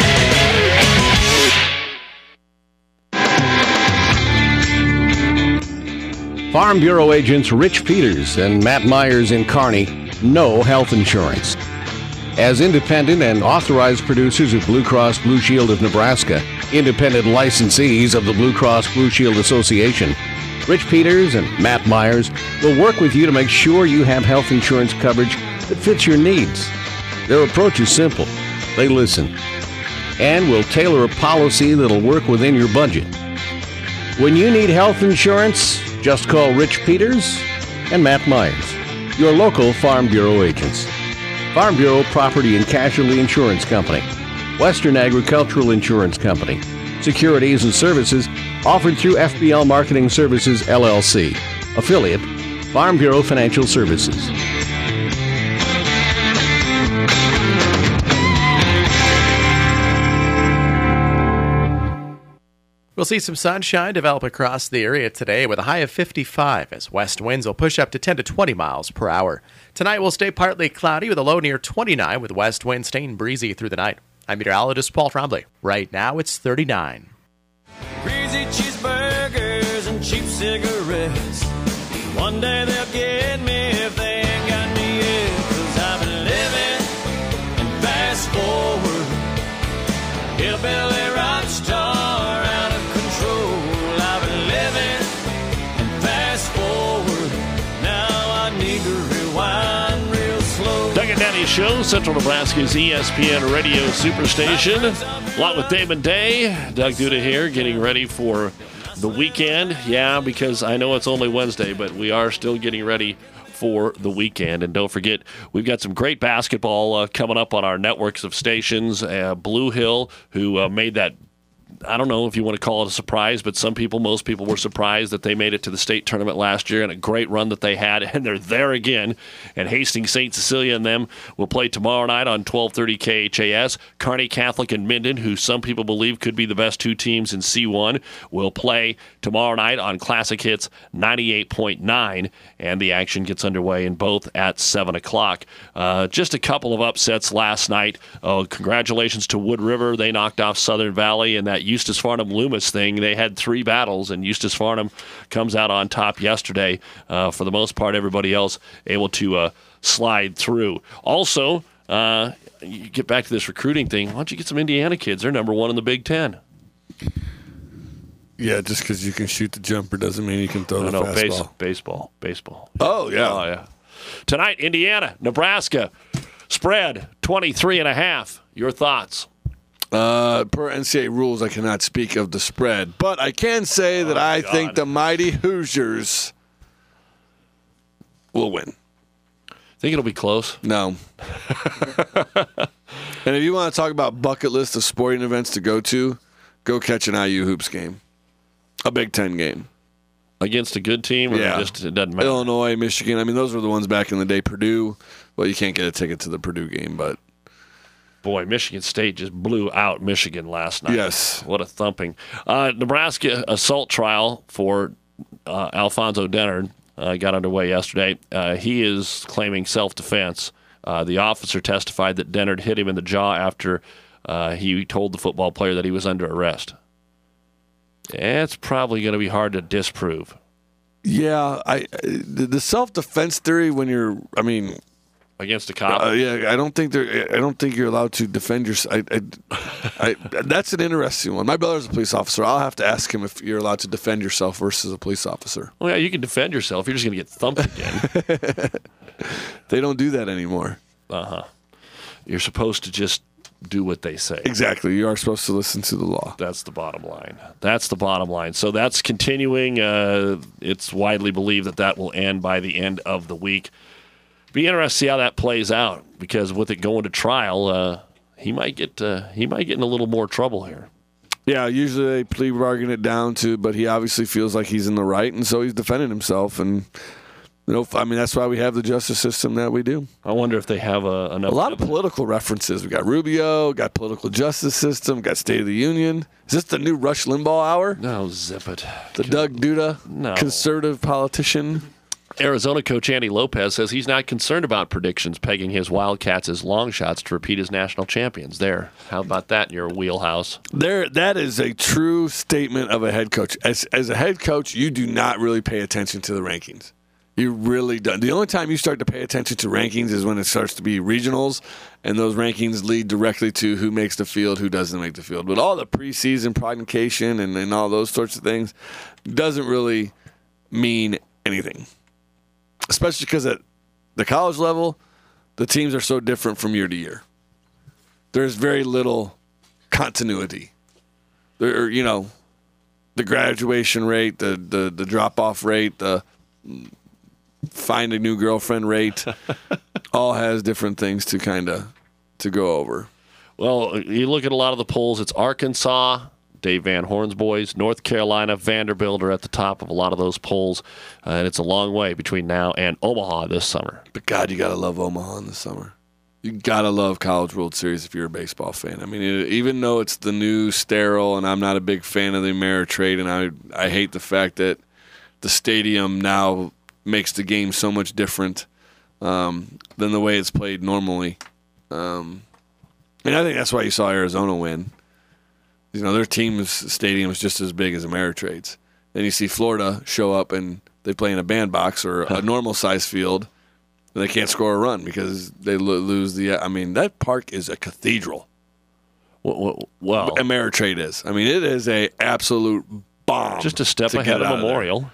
Kearney. Farm Bureau agents Rich Peters and Matt Myers in Kearney know health insurance. As independent and authorized producers of Blue Cross Blue Shield of Nebraska, independent licensees of the Blue Cross Blue Shield Association, Rich Peters and Matt Myers will work with you to make sure you have health insurance coverage that fits your needs. Their approach is simple. They listen and will tailor a policy that'll work within your budget. When you need health insurance, just call Rich Peters and Matt Myers, your local Farm Bureau agents. Farm Bureau Property and Casualty Insurance Company, Western Agricultural Insurance Company, securities and services offered through FBL Marketing Services, LLC, affiliate, Farm Bureau Financial Services. We'll see some sunshine develop across the area today with a high of 55 as west winds will push up to 10 to 20 miles per hour. Tonight will stay partly cloudy with a low near 29 with west winds staying breezy through the night. I'm meteorologist Paul Trombley. Right now it's 39. Greasy cheeseburgers and cheap cigarettes. One day they'll get me if they ain't got me yet. 'Cause I've been living and fast forward. Hillbilly rock star out of control. I've been living and fast forward. Now I need to rewind real slow. Doug and Daddy Show, Central Nebraska's ESPN Radio Superstation. A lot with Damon Day. Doug Duda here, getting ready for the weekend. Yeah, because I know it's only Wednesday, but we are still getting ready for the weekend. And don't forget, we've got some great basketball coming up on our networks of stations. Blue Hill, who made that I don't know if you want to call it a surprise, but most people were surprised that they made it to the state tournament last year and a great run that they had, and they're there again. And Hastings St. Cecilia and them will play tomorrow night on 1230 KHAS. Kearney Catholic and Minden, who some people believe could be the best two teams in C1, will play tomorrow night on Classic Hits 98.9, and the action gets underway in both at 7 o'clock. Just a couple of upsets last night. Congratulations to Wood River. They knocked off Southern Valley, and that Eustis Farnham-Loomis thing, they had 3 battles, and Eustis Farnham comes out on top yesterday. For the most part, everybody else able to slide through. Also, you get back to this recruiting thing. Why don't you get some Indiana kids? They're number 1 in the Big Ten. Yeah, just because you can shoot the jumper doesn't mean you can throw the fastball. Baseball. Oh, yeah. Oh, yeah. Tonight, Indiana, Nebraska, spread 23.5. Your thoughts? Per NCAA rules, I cannot speak of the spread, but I can say that I think the mighty Hoosiers will win. Think it'll be close? No. And if you want to talk about bucket list of sporting events to go to, go catch an IU Hoops game. A Big Ten game. Against a good team? Or just, it doesn't matter? Illinois, Michigan. I mean, those were the ones back in the day. Purdue. Well, you can't get a ticket to the Purdue game, but... Boy, Michigan State just blew out Michigan last night. Yes. What a thumping. Nebraska assault trial for Alfonso Dennard got underway yesterday. He is claiming self-defense. The officer testified that Dennard hit him in the jaw after he told the football player that he was under arrest. It's probably going to be hard to disprove. Yeah, the self-defense theory when you're, against a cop. I don't think you're allowed to defend yourself. That's an interesting one. My brother's a police officer. I'll have to ask him if you're allowed to defend yourself versus a police officer. Well, yeah, you can defend yourself. You're just going to get thumped again. They don't do that anymore. You're supposed to just do what they say. Exactly. You are supposed to listen to the law. That's the bottom line. So that's continuing. It's widely believed that will end by the end of the week. Be interested to see how that plays out, because with it going to trial, he might get in a little more trouble here. Yeah, usually they plea bargain it down to, but he obviously feels like he's in the right, and so he's defending himself. And that's why we have the justice system that we do. I wonder if they have enough. A lot of political references. We got Rubio, got political justice system, got State of the Union. Is this the new Rush Limbaugh hour? No, zip it. The Doug Duda, conservative politician. Arizona coach Andy Lopez says he's not concerned about predictions pegging his Wildcats as long shots to repeat as national champions. How about that in your wheelhouse? That is a true statement of a head coach. As a head coach, you do not really pay attention to the rankings. You really don't. The only time you start to pay attention to rankings is when it starts to be regionals, and those rankings lead directly to who makes the field, who doesn't make the field. But all the preseason provocation and all those sorts of things doesn't really mean anything. Especially because at the college level, the teams are so different from year to year. There's very little continuity. The graduation rate, the drop-off rate, the find a new girlfriend rate, all has different things to go over. Well, you look at a lot of the polls, it's Arkansas, Dave Van Horn's boys, North Carolina, Vanderbilt are at the top of a lot of those polls, and it's a long way between now and Omaha this summer. But God, you got to love Omaha in the summer. You got to love College World Series if you're a baseball fan. I mean, even though it's the new sterile, and I'm not a big fan of the Ameritrade, and I hate the fact that the stadium now makes the game so much different than the way it's played normally. And I think that's why you saw Arizona win. Their team's stadium is just as big as Ameritrade's. Then you see Florida show up and they play in a bandbox or a normal-sized field, and they can't score a run because they lose that park is a cathedral. Well, Ameritrade is. It is a absolute bomb. Just a step ahead of Memorial.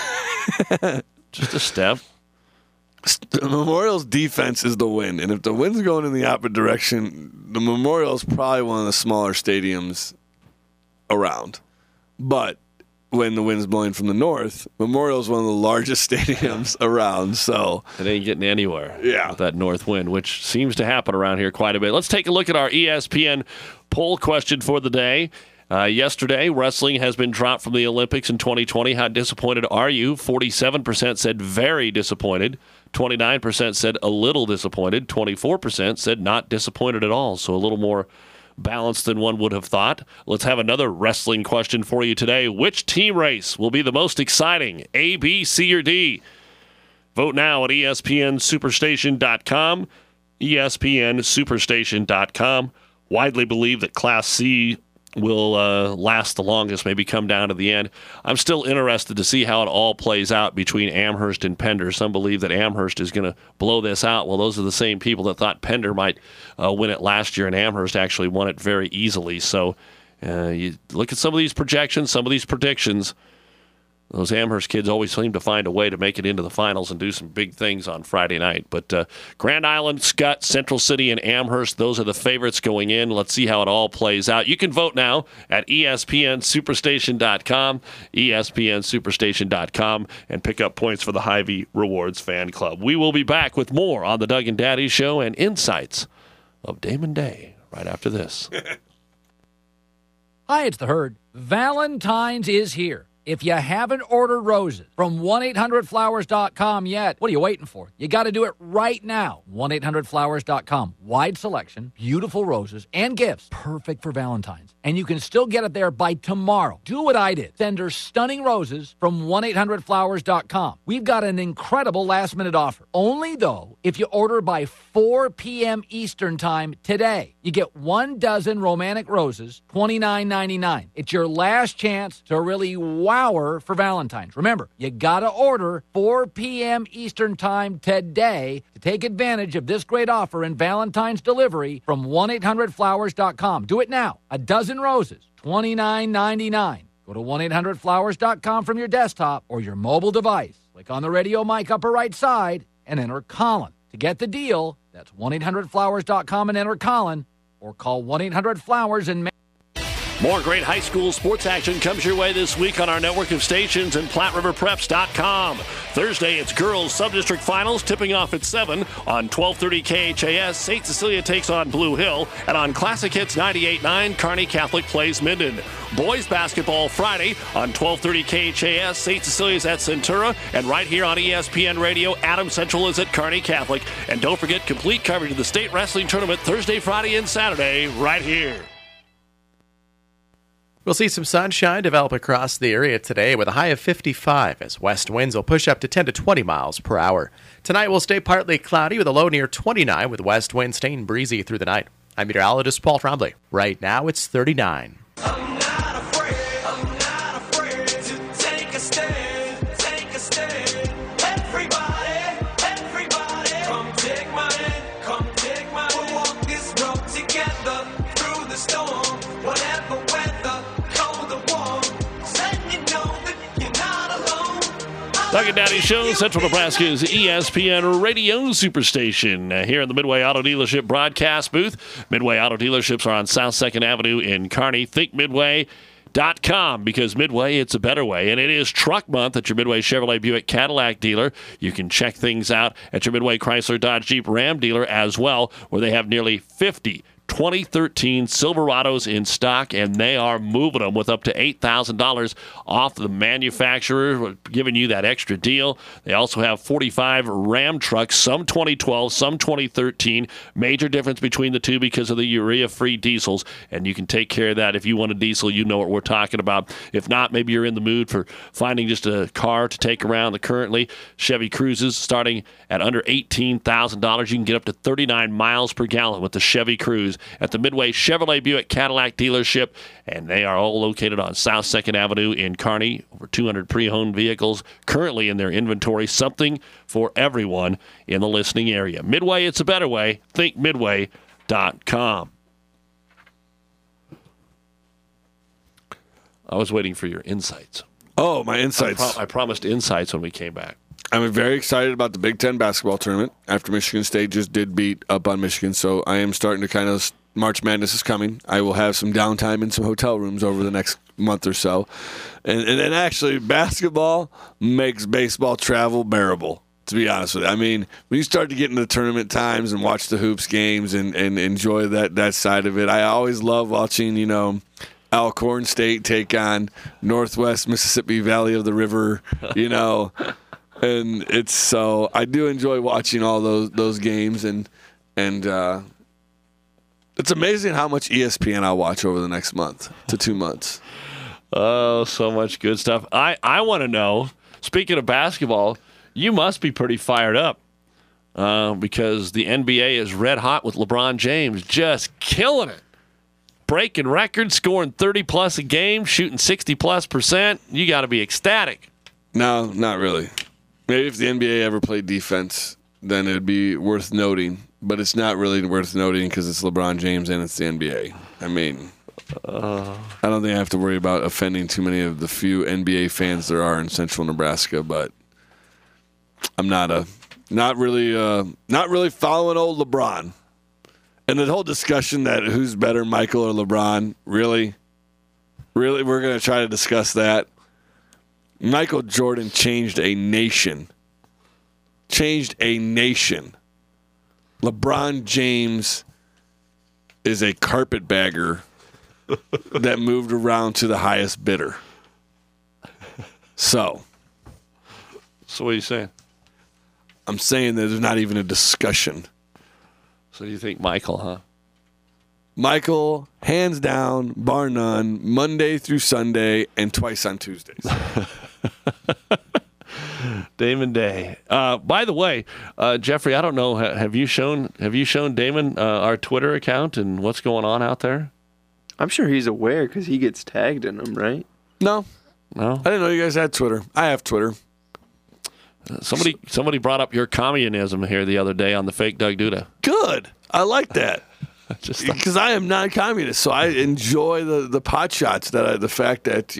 Just a step. The Memorial's defense is the wind, and if the wind's going in the opposite direction, the Memorial is probably one of the smaller stadiums around. But when the wind's blowing from the north, Memorial is one of the largest stadiums around. So it ain't getting anywhere with that north wind, which seems to happen around here quite a bit. Let's take a look at our ESPN poll question for the day. Yesterday, wrestling has been dropped from the Olympics in 2020. How disappointed are you? 47% said very disappointed. 29% said a little disappointed. 24% said not disappointed at all. So a little more balanced than one would have thought. Let's have another wrestling question for you today. Which team race will be the most exciting? A, B, C, or D? Vote now at ESPNSuperstation.com. ESPNSuperstation.com. Widely believed that Class C will last the longest, maybe come down to the end. I'm still interested to see how it all plays out between Amherst and Pender. Some believe that Amherst is going to blow this out. Well, those are the same people that thought Pender might win it last year, and Amherst actually won it very easily. So you look at some of these projections, some of these predictions. Those Amherst kids always seem to find a way to make it into the finals and do some big things on Friday night. But Grand Island, Scott, Central City, and Amherst, those are the favorites going in. Let's see how it all plays out. You can vote now at ESPNSuperstation.com, ESPNSuperstation.com, and pick up points for the Hy-Vee Rewards Fan Club. We will be back with more on the Doug and Daddy Show and insights of Damon Day right after this. Hi, it's the Herd. Valentine's is here. If you haven't ordered roses from 1-800-Flowers.com yet, what are you waiting for? You got to do it right now. 1-800-Flowers.com. Wide selection, beautiful roses, and gifts. Perfect for Valentine's. And you can still get it there by tomorrow. Do what I did. Send her stunning roses from 1-800-Flowers.com. We've got an incredible last-minute offer. Only, though, if you order by 4 p.m. Eastern Time today. You get 1 dozen romantic roses, $29.99. It's your last chance to really wow her for Valentine's. Remember, you got to order 4 p.m. Eastern Time today to take advantage of this great offer and Valentine's delivery from 1-800-Flowers.com. Do it now. 12 roses, $29.99. Go to 1-800-Flowers.com from your desktop or your mobile device. Click on the radio mic upper right side and enter Colin. To get the deal, that's 1-800-Flowers.com and enter Colin, or call 1-800-Flowers and More great high school sports action comes your way this week on our network of stations and PlatteRiverPreps.com. Thursday, it's girls sub-district finals tipping off at 7 on 1230 KHAS. St. Cecilia takes on Blue Hill, and on Classic Hits 98.9, Kearney Catholic plays Minden. Boys basketball Friday on 1230 KHAS. St. Cecilia's at Centura, and right here on ESPN Radio, Adams Central is at Kearney Catholic. And don't forget complete coverage of the state wrestling tournament Thursday, Friday, and Saturday right here. We'll see some sunshine develop across the area today with a high of 55 as west winds will push up to 10 to 20 miles per hour. Tonight will stay partly cloudy with a low near 29 with west winds staying breezy through the night. I'm meteorologist Paul Trombley. Right now it's 39. Doug and Daddy Show, Central Nebraska's ESPN Radio Superstation. Here in the Midway Auto Dealership broadcast booth. Midway Auto Dealerships are on South 2nd Avenue in Kearney. Think Midway.com, because Midway, it's a better way. And it is Truck Month at your Midway Chevrolet Buick Cadillac dealer. You can check things out at your Midway Chrysler Dodge Jeep Ram dealer as well, where they have nearly 50 2013 Silverados in stock, and they are moving them with up to $8,000 off the manufacturer, giving you that extra deal. They also have 45 Ram trucks, some 2012, some 2013. Major difference between the two because of the urea-free diesels, and you can take care of that. If you want a diesel, you know what we're talking about. If not, maybe you're in the mood for finding just a car to take around. The currently Chevy Cruzes starting at under $18,000. You can get up to 39 miles per gallon with the Chevy Cruze at the Midway Chevrolet Buick Cadillac dealership, and they are all located on South 2nd Avenue in Kearney. Over 200 pre-owned vehicles currently in their inventory, something for everyone in the listening area. Midway, it's a better way. Think Midway.com. I was waiting for your insights. Oh, my insights. I promised insights when we came back. I'm very excited about the Big Ten basketball tournament after Michigan State just did beat up on Michigan. So I am starting to kind of, March Madness is coming. I will have some downtime in some hotel rooms over the next month or so. And actually, basketball makes baseball travel bearable, to be honest with you. I mean, when you start to get into the tournament times and watch the hoops games and enjoy that side of it, I always love watching, Alcorn State take on Northwest Mississippi Valley of the River, and it's so I do enjoy watching all those games, and it's amazing how much ESPN I'll watch over the next month to 2 months. Oh, so much good stuff. I want to know, speaking of basketball, you must be pretty fired up because the NBA is red hot with LeBron James just killing it. Breaking records, scoring 30-plus a game, shooting 60-plus%. You got to be ecstatic. No, not really. Maybe if the NBA ever played defense, then it would be worth noting. But it's not really worth noting because it's LeBron James and it's the NBA. I mean, I don't think I have to worry about offending too many of the few NBA fans there are in Central Nebraska. But I'm not really following old LeBron. And the whole discussion that who's better, Michael or LeBron, really, we're going to try to discuss that. Michael Jordan changed a nation. LeBron James is a carpetbagger that moved around to the highest bidder. So what are you saying? I'm saying that there's not even a discussion. So you think Michael, huh? Michael, hands down, bar none, Monday through Sunday and twice on Tuesdays. Damon Day. By the way, Jeffrey, I don't know. Have you shown Damon our Twitter account and what's going on out there? I'm sure he's aware because he gets tagged in them, right? No. I didn't know you guys had Twitter. I have Twitter. Somebody brought up your communism here the other day on the fake Doug Duda. Good. I like that. Because I am not a communist, so I enjoy the pot shots the fact that,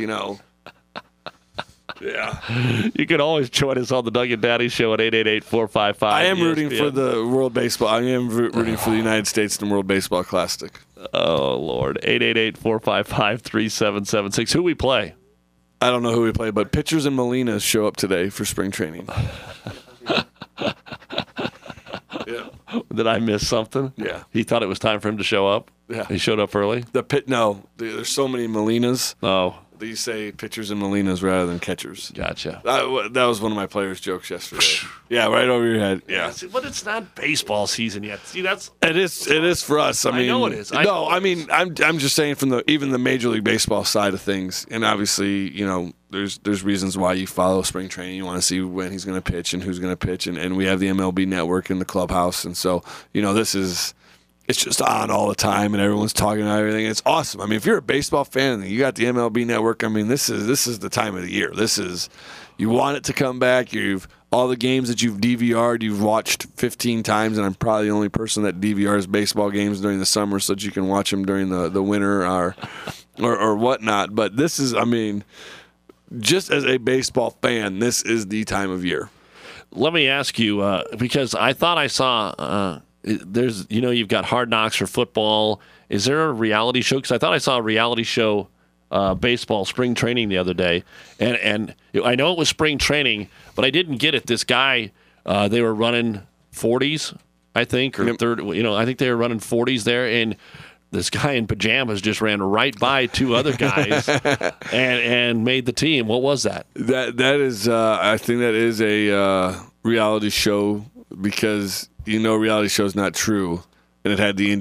yeah. You can always join us on the Doug and Daddy Show at 888-455. I am rooting for the World Baseball. I am rooting for the United States in the World Baseball Classic. Oh, Lord. 888-455-3776. Who we play? I don't know who we play, but pitchers and Molinas show up today for spring training. Yeah. Did I miss something? Yeah. He thought it was time for him to show up? Yeah. He showed up early? There's so many Molinas. Oh. These say pitchers and Molinas rather than catchers. Gotcha. That was one of my players' jokes yesterday. Yeah, right over your head. Yeah. But it's not baseball season yet. See, it is for us. I know it is. I'm just saying from even the Major League Baseball side of things, and obviously, there's reasons why you follow spring training. You want to see when he's going to pitch and who's going to pitch, and we have the MLB Network in the clubhouse, and so it's just on all the time, and everyone's talking about everything. It's awesome. I mean, if you're a baseball fan and you got the MLB Network, I mean, this is the time of the year. You want it to come back. All the games that you've DVR'd, you've watched 15 times, and I'm probably the only person that DVRs baseball games during the summer so that you can watch them during the winter or whatnot. But this is, I mean, just as a baseball fan, this is the time of year. Let me ask you, because I thought I saw there's, you've got Hard Knocks for football. Is there a reality show? Because I thought I saw a reality show, baseball spring training the other day, and I know it was spring training, but I didn't get it. This guy, they were running 40s, I think, or third. I think they were running 40s there, and this guy in pajamas just ran right by two other guys and made the team. What was that? That is, I think that is a reality show because reality show is not true, and it had the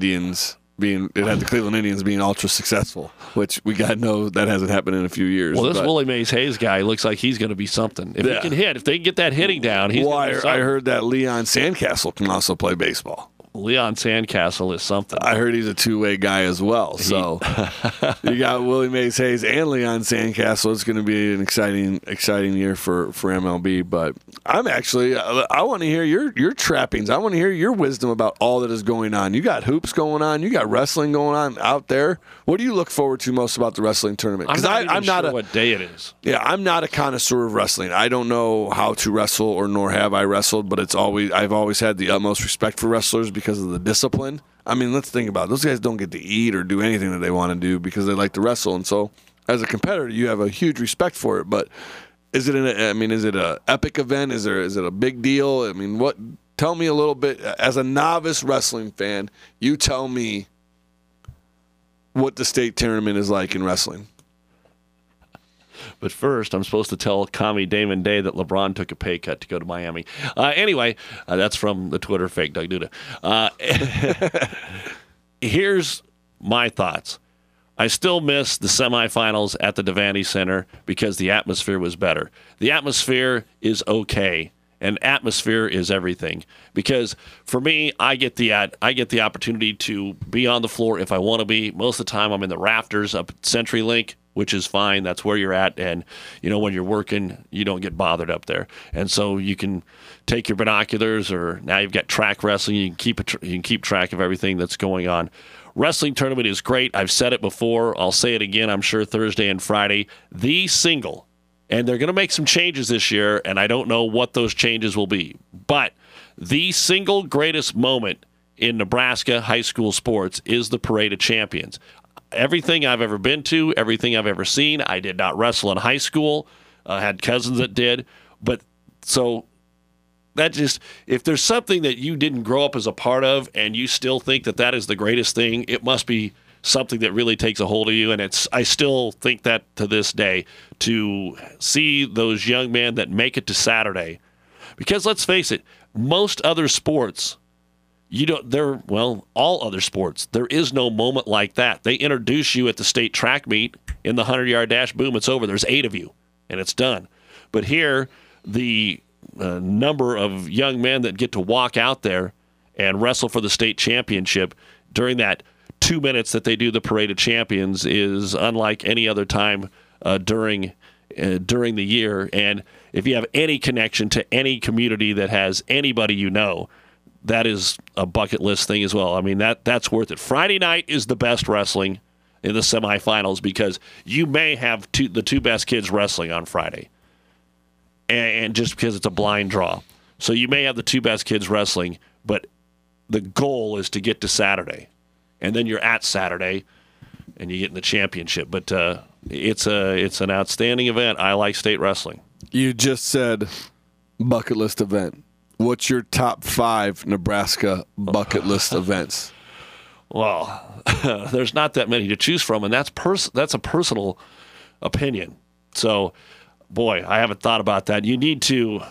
Cleveland Indians being ultra successful, which we got to know that hasn't happened in a few years. Well, this Willie Mays Hayes guy looks like he's going to be something. If he can hit, if they can get that hitting down, he's going to be something. I heard that Leon Sandcastle can also play baseball. Leon Sandcastle is something. I heard he's a two-way guy as well. So you got Willie Mays Hayes and Leon Sandcastle. It's going to be an exciting year for MLB. But I want to hear your trappings. I want to hear your wisdom about all that is going on. You got hoops going on. You got wrestling going on out there. What do you look forward to most about the wrestling tournament? Because I'm not sure what day it is. Yeah, I'm not a connoisseur of wrestling. I don't know how to wrestle, or nor have I wrestled. But I've always had the utmost respect for wrestlers because of the discipline. I mean, let's think about it. Those guys don't get to eat or do anything that they want to do because they like to wrestle. And so as a competitor, you have a huge respect for it. But is it an epic event? Is it a big deal? I mean, tell me a little bit as a novice wrestling fan, you tell me what the state tournament is like in wrestling. But first, I'm supposed to tell Commie Damon Day that LeBron took a pay cut to go to Miami. Anyway, that's from the Twitter fake Doug Duda. Here's my thoughts. I still miss the semifinals at the Devaney Center because the atmosphere was better. The atmosphere is okay, and atmosphere is everything. Because for me, I get the opportunity to be on the floor if I want to be. Most of the time, I'm in the rafters up at CenturyLink, which is fine. That's where you're at. And, when you're working, you don't get bothered up there. And so you can take your binoculars, or now you've got track wrestling. You can keep track of everything that's going on. Wrestling tournament is great. I've said it before. I'll say it again, I'm sure, Thursday and Friday. The single, and they're going to make some changes this year, and I don't know what those changes will be. But the single greatest moment in Nebraska high school sports is the Parade of Champions. Everything I've ever been to, everything I've ever seen. I did not wrestle in high school. I had cousins that did. But so that just, if there's something that you didn't grow up as a part of and you still think that that is the greatest thing, it must be something that really takes a hold of you. And I still think that to this day, to see those young men that make it to Saturday. Because let's face it, most other sports, all other sports, there is no moment like that. They introduce you at the state track meet in the 100-yard dash, boom, it's over. There's 8 of you, and it's done. But here, the number of young men that get to walk out there and wrestle for the state championship during that 2 minutes that they do the Parade of Champions is unlike any other time during the year. And if you have any connection to any community that has anybody that is a bucket list thing as well. I mean, that's worth it. Friday night is the best wrestling in the semifinals because you may have the two best kids wrestling on Friday. And just because it's a blind draw. So you may have the two best kids wrestling, but the goal is to get to Saturday. And then you're at Saturday, and you get in the championship. But it's an outstanding event. I like state wrestling. You just said bucket list event. What's your top 5 Nebraska bucket list events? Well, there's not that many to choose from, and that's a personal opinion. So, boy, I haven't thought about that. You need to.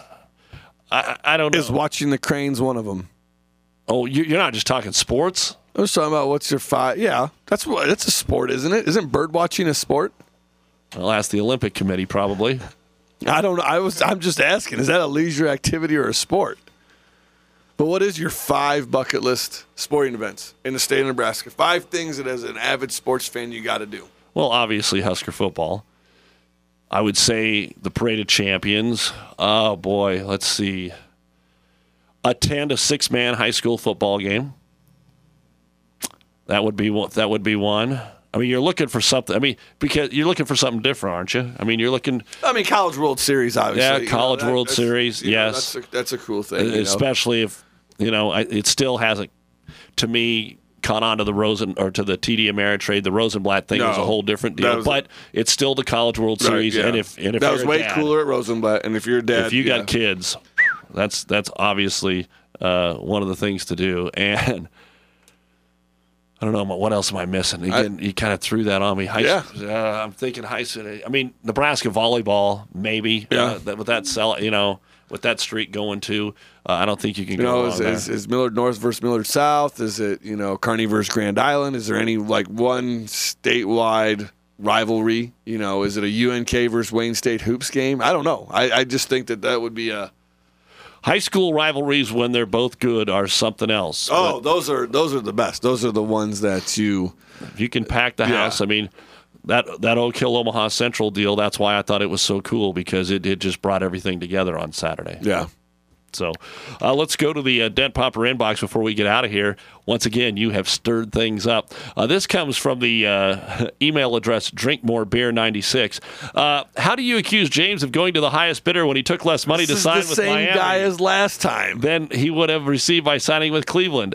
I don't know. Is watching the Cranes one of them? Oh, you're not just talking sports? I was talking about what's your 5. Yeah, that's a sport, isn't it? Isn't bird watching a sport? I'll ask the Olympic Committee probably. I don't know. I'm just asking. Is that a leisure activity or a sport? But what is your 5 bucket list sporting events in the state of Nebraska? 5 things that, as an avid sports fan, you got to do. Well, obviously Husker football. I would say the Parade of Champions. Oh boy, let's see. Attend a 6-man high school football game. That would be one. I mean, you're looking for something. I mean, because you're looking for something different, aren't you? I mean, you're looking. College World Series, obviously. Yeah, College World Series. Yes, that's a cool thing. Especially if it still hasn't, to me, caught on to the to the TD Ameritrade. The Rosenblatt thing was a whole different deal, but it's still the College World Series. Right, yeah. And if that was way cooler at Rosenblatt. And if you're a dad, if you got kids, that's obviously one of the things to do. And I don't know, what else am I missing? Again, you kind of threw that on me. I'm thinking high school. I mean, Nebraska volleyball, maybe. With that streak going to, I don't think you can go wrong there. Is Millard North versus Millard South? Is it, Kearney versus Grand Island? Is there any, one statewide rivalry? Is it a UNK versus Wayne State hoops game? I don't know. I just think that would be a... High school rivalries, when they're both good, are something else. Oh, those are the best. Those are the ones that you can pack the house. I mean, that Oak Hill Omaha Central deal. That's why I thought it was so cool, because it just brought everything together on Saturday. Yeah. So let's go to the Dent Popper inbox before we get out of here. Once again, you have stirred things up. This comes from the email address drinkmorebeer96. How do you accuse James of going to the highest bidder when he took less money to sign with Miami? Same guy as last time. Then he would have received by signing with Cleveland.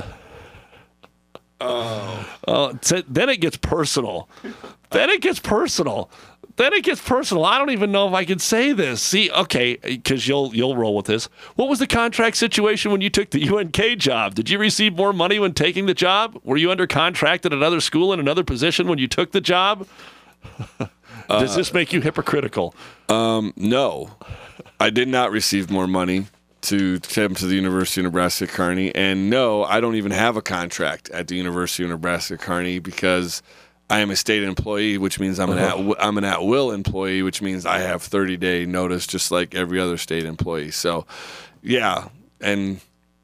Oh. Then it gets personal. Then it gets personal. I don't even know if I can say this. See, okay, because you'll roll with this. What was the contract situation when you took the UNK job? Did you receive more money when taking the job? Were you under contract at another school in another position when you took the job? Does this make you hypocritical? No. I did not receive more money to come to the University of Nebraska-Kearney. And no, I don't even have a contract at the University of Nebraska-Kearney because I am a state employee, which means I'm an at-will employee, which means I have 30-day notice just like every other state employee. So, yeah, and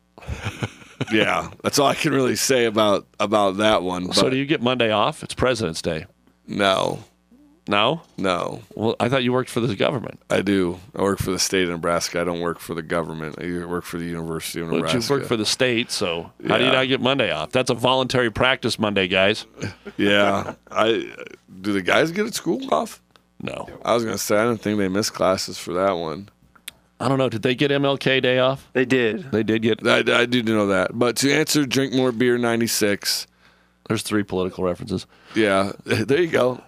yeah, that's all I can really say about that one. But so do you get Monday off? It's President's Day. No. No? No. Well, I thought you worked for the government. I do. I work for the state of Nebraska. I don't work for the government. I work for the University of Nebraska. But you work for the state, so how do you not get Monday off? That's a voluntary practice Monday, guys. Yeah. Do the guys get at school off? No. I was going to say, I didn't think they missed classes for that one. I don't know. Did they get MLK Day off? They did. They did get... I do know that. But to answer Drink More Beer 96... There's 3 political references. Yeah. There you go.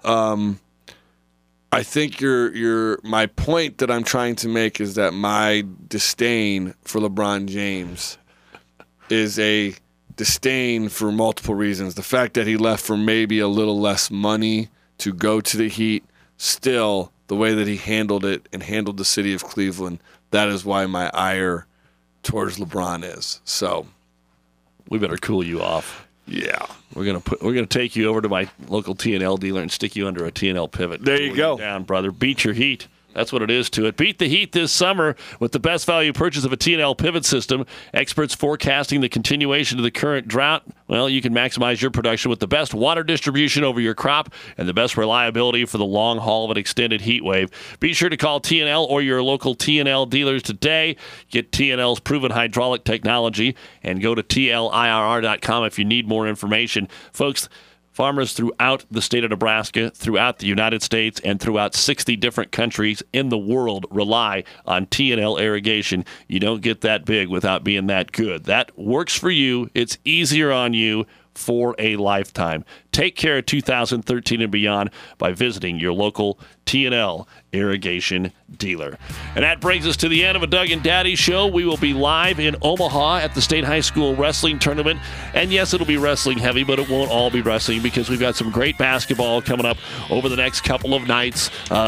I think my point that I'm trying to make is that my disdain for LeBron James is a disdain for multiple reasons. The fact that he left for maybe a little less money to go to the Heat, still the way that he handled it and handled the city of Cleveland, that is why my ire towards LeBron is. So we better cool you off. Yeah. We're gonna take you over to my local TNL dealer and stick you under a TNL pivot. There you go. Down, brother. Beat your heat. That's what it is to it. Beat the heat this summer with the best value purchase of a TNL pivot system. Experts forecasting the continuation of the current drought. Well, you can maximize your production with the best water distribution over your crop and the best reliability for the long haul of an extended heat wave. Be sure to call TNL or your local TNL dealers today. Get TNL's proven hydraulic technology and go to TLIRR.com if you need more information. Folks, farmers throughout the state of Nebraska, throughout the United States, and throughout 60 different countries in the world rely on TNL irrigation. You don't get that big without being that good. That works for you. It's easier on you for a lifetime. Take care of 2013 and beyond by visiting your local TNL irrigation dealer. And that brings us to the end of a Doug and Daddy show. We will be live in Omaha at the State High School Wrestling Tournament. And yes, it'll be wrestling heavy, but it won't all be wrestling because we've got some great basketball coming up over the next couple of nights.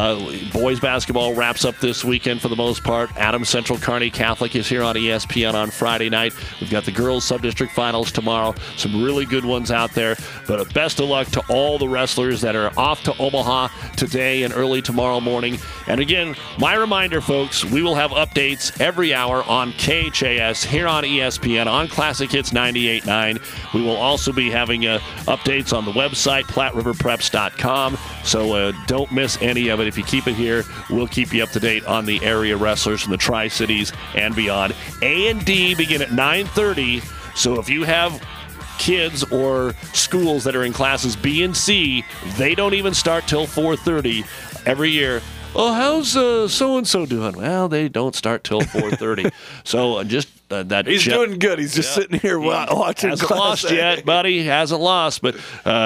Boys basketball wraps up this weekend for the most part. Adams Central Kearney Catholic is here on ESPN on Friday night. We've got the girls sub-district finals tomorrow. Some really good ones out there. But best of luck to all the wrestlers that are off to Omaha today and early tomorrow morning. And again, my reminder, folks, we will have updates every hour on KHAS here on ESPN on Classic Hits 98.9. We will also be having updates on the website, PlatteRiverPreps.com. So don't miss any of it. If you keep it here, we'll keep you up to date on the area wrestlers from the Tri-Cities and beyond. A and D begin at 9:30. So if you have kids or schools that are in classes B and C, they don't even start till 4:30 every year. Oh, how's so-and-so doing? Well, they don't start till 4:30. So just that... He's doing good. He's just sitting here watching. Hasn't lost yet, buddy. Hasn't lost. But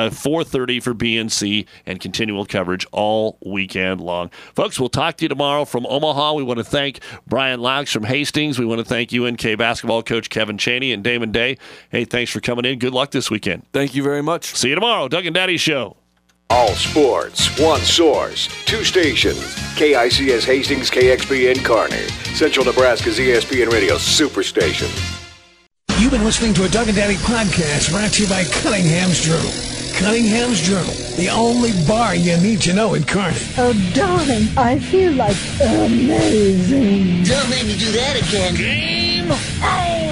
4:30 for BNC and continual coverage all weekend long. Folks, we'll talk to you tomorrow from Omaha. We want to thank Brian Laux from Hastings. We want to thank UNK basketball coach Kevin Chaney and Damon Day. Hey, thanks for coming in. Good luck this weekend. Thank you very much. See you tomorrow. Doug and Daddy Show. All sports, one source, 2 stations. KICS Hastings, KXPN Kearney. Central Nebraska's ESPN Radio Superstation. You've been listening to a Doug and Daddy podcast brought to you by Cunningham's Journal. Cunningham's Journal, the only bar you need to know in Kearney. Oh, darling, I feel like amazing. Don't make me do that again. Game on!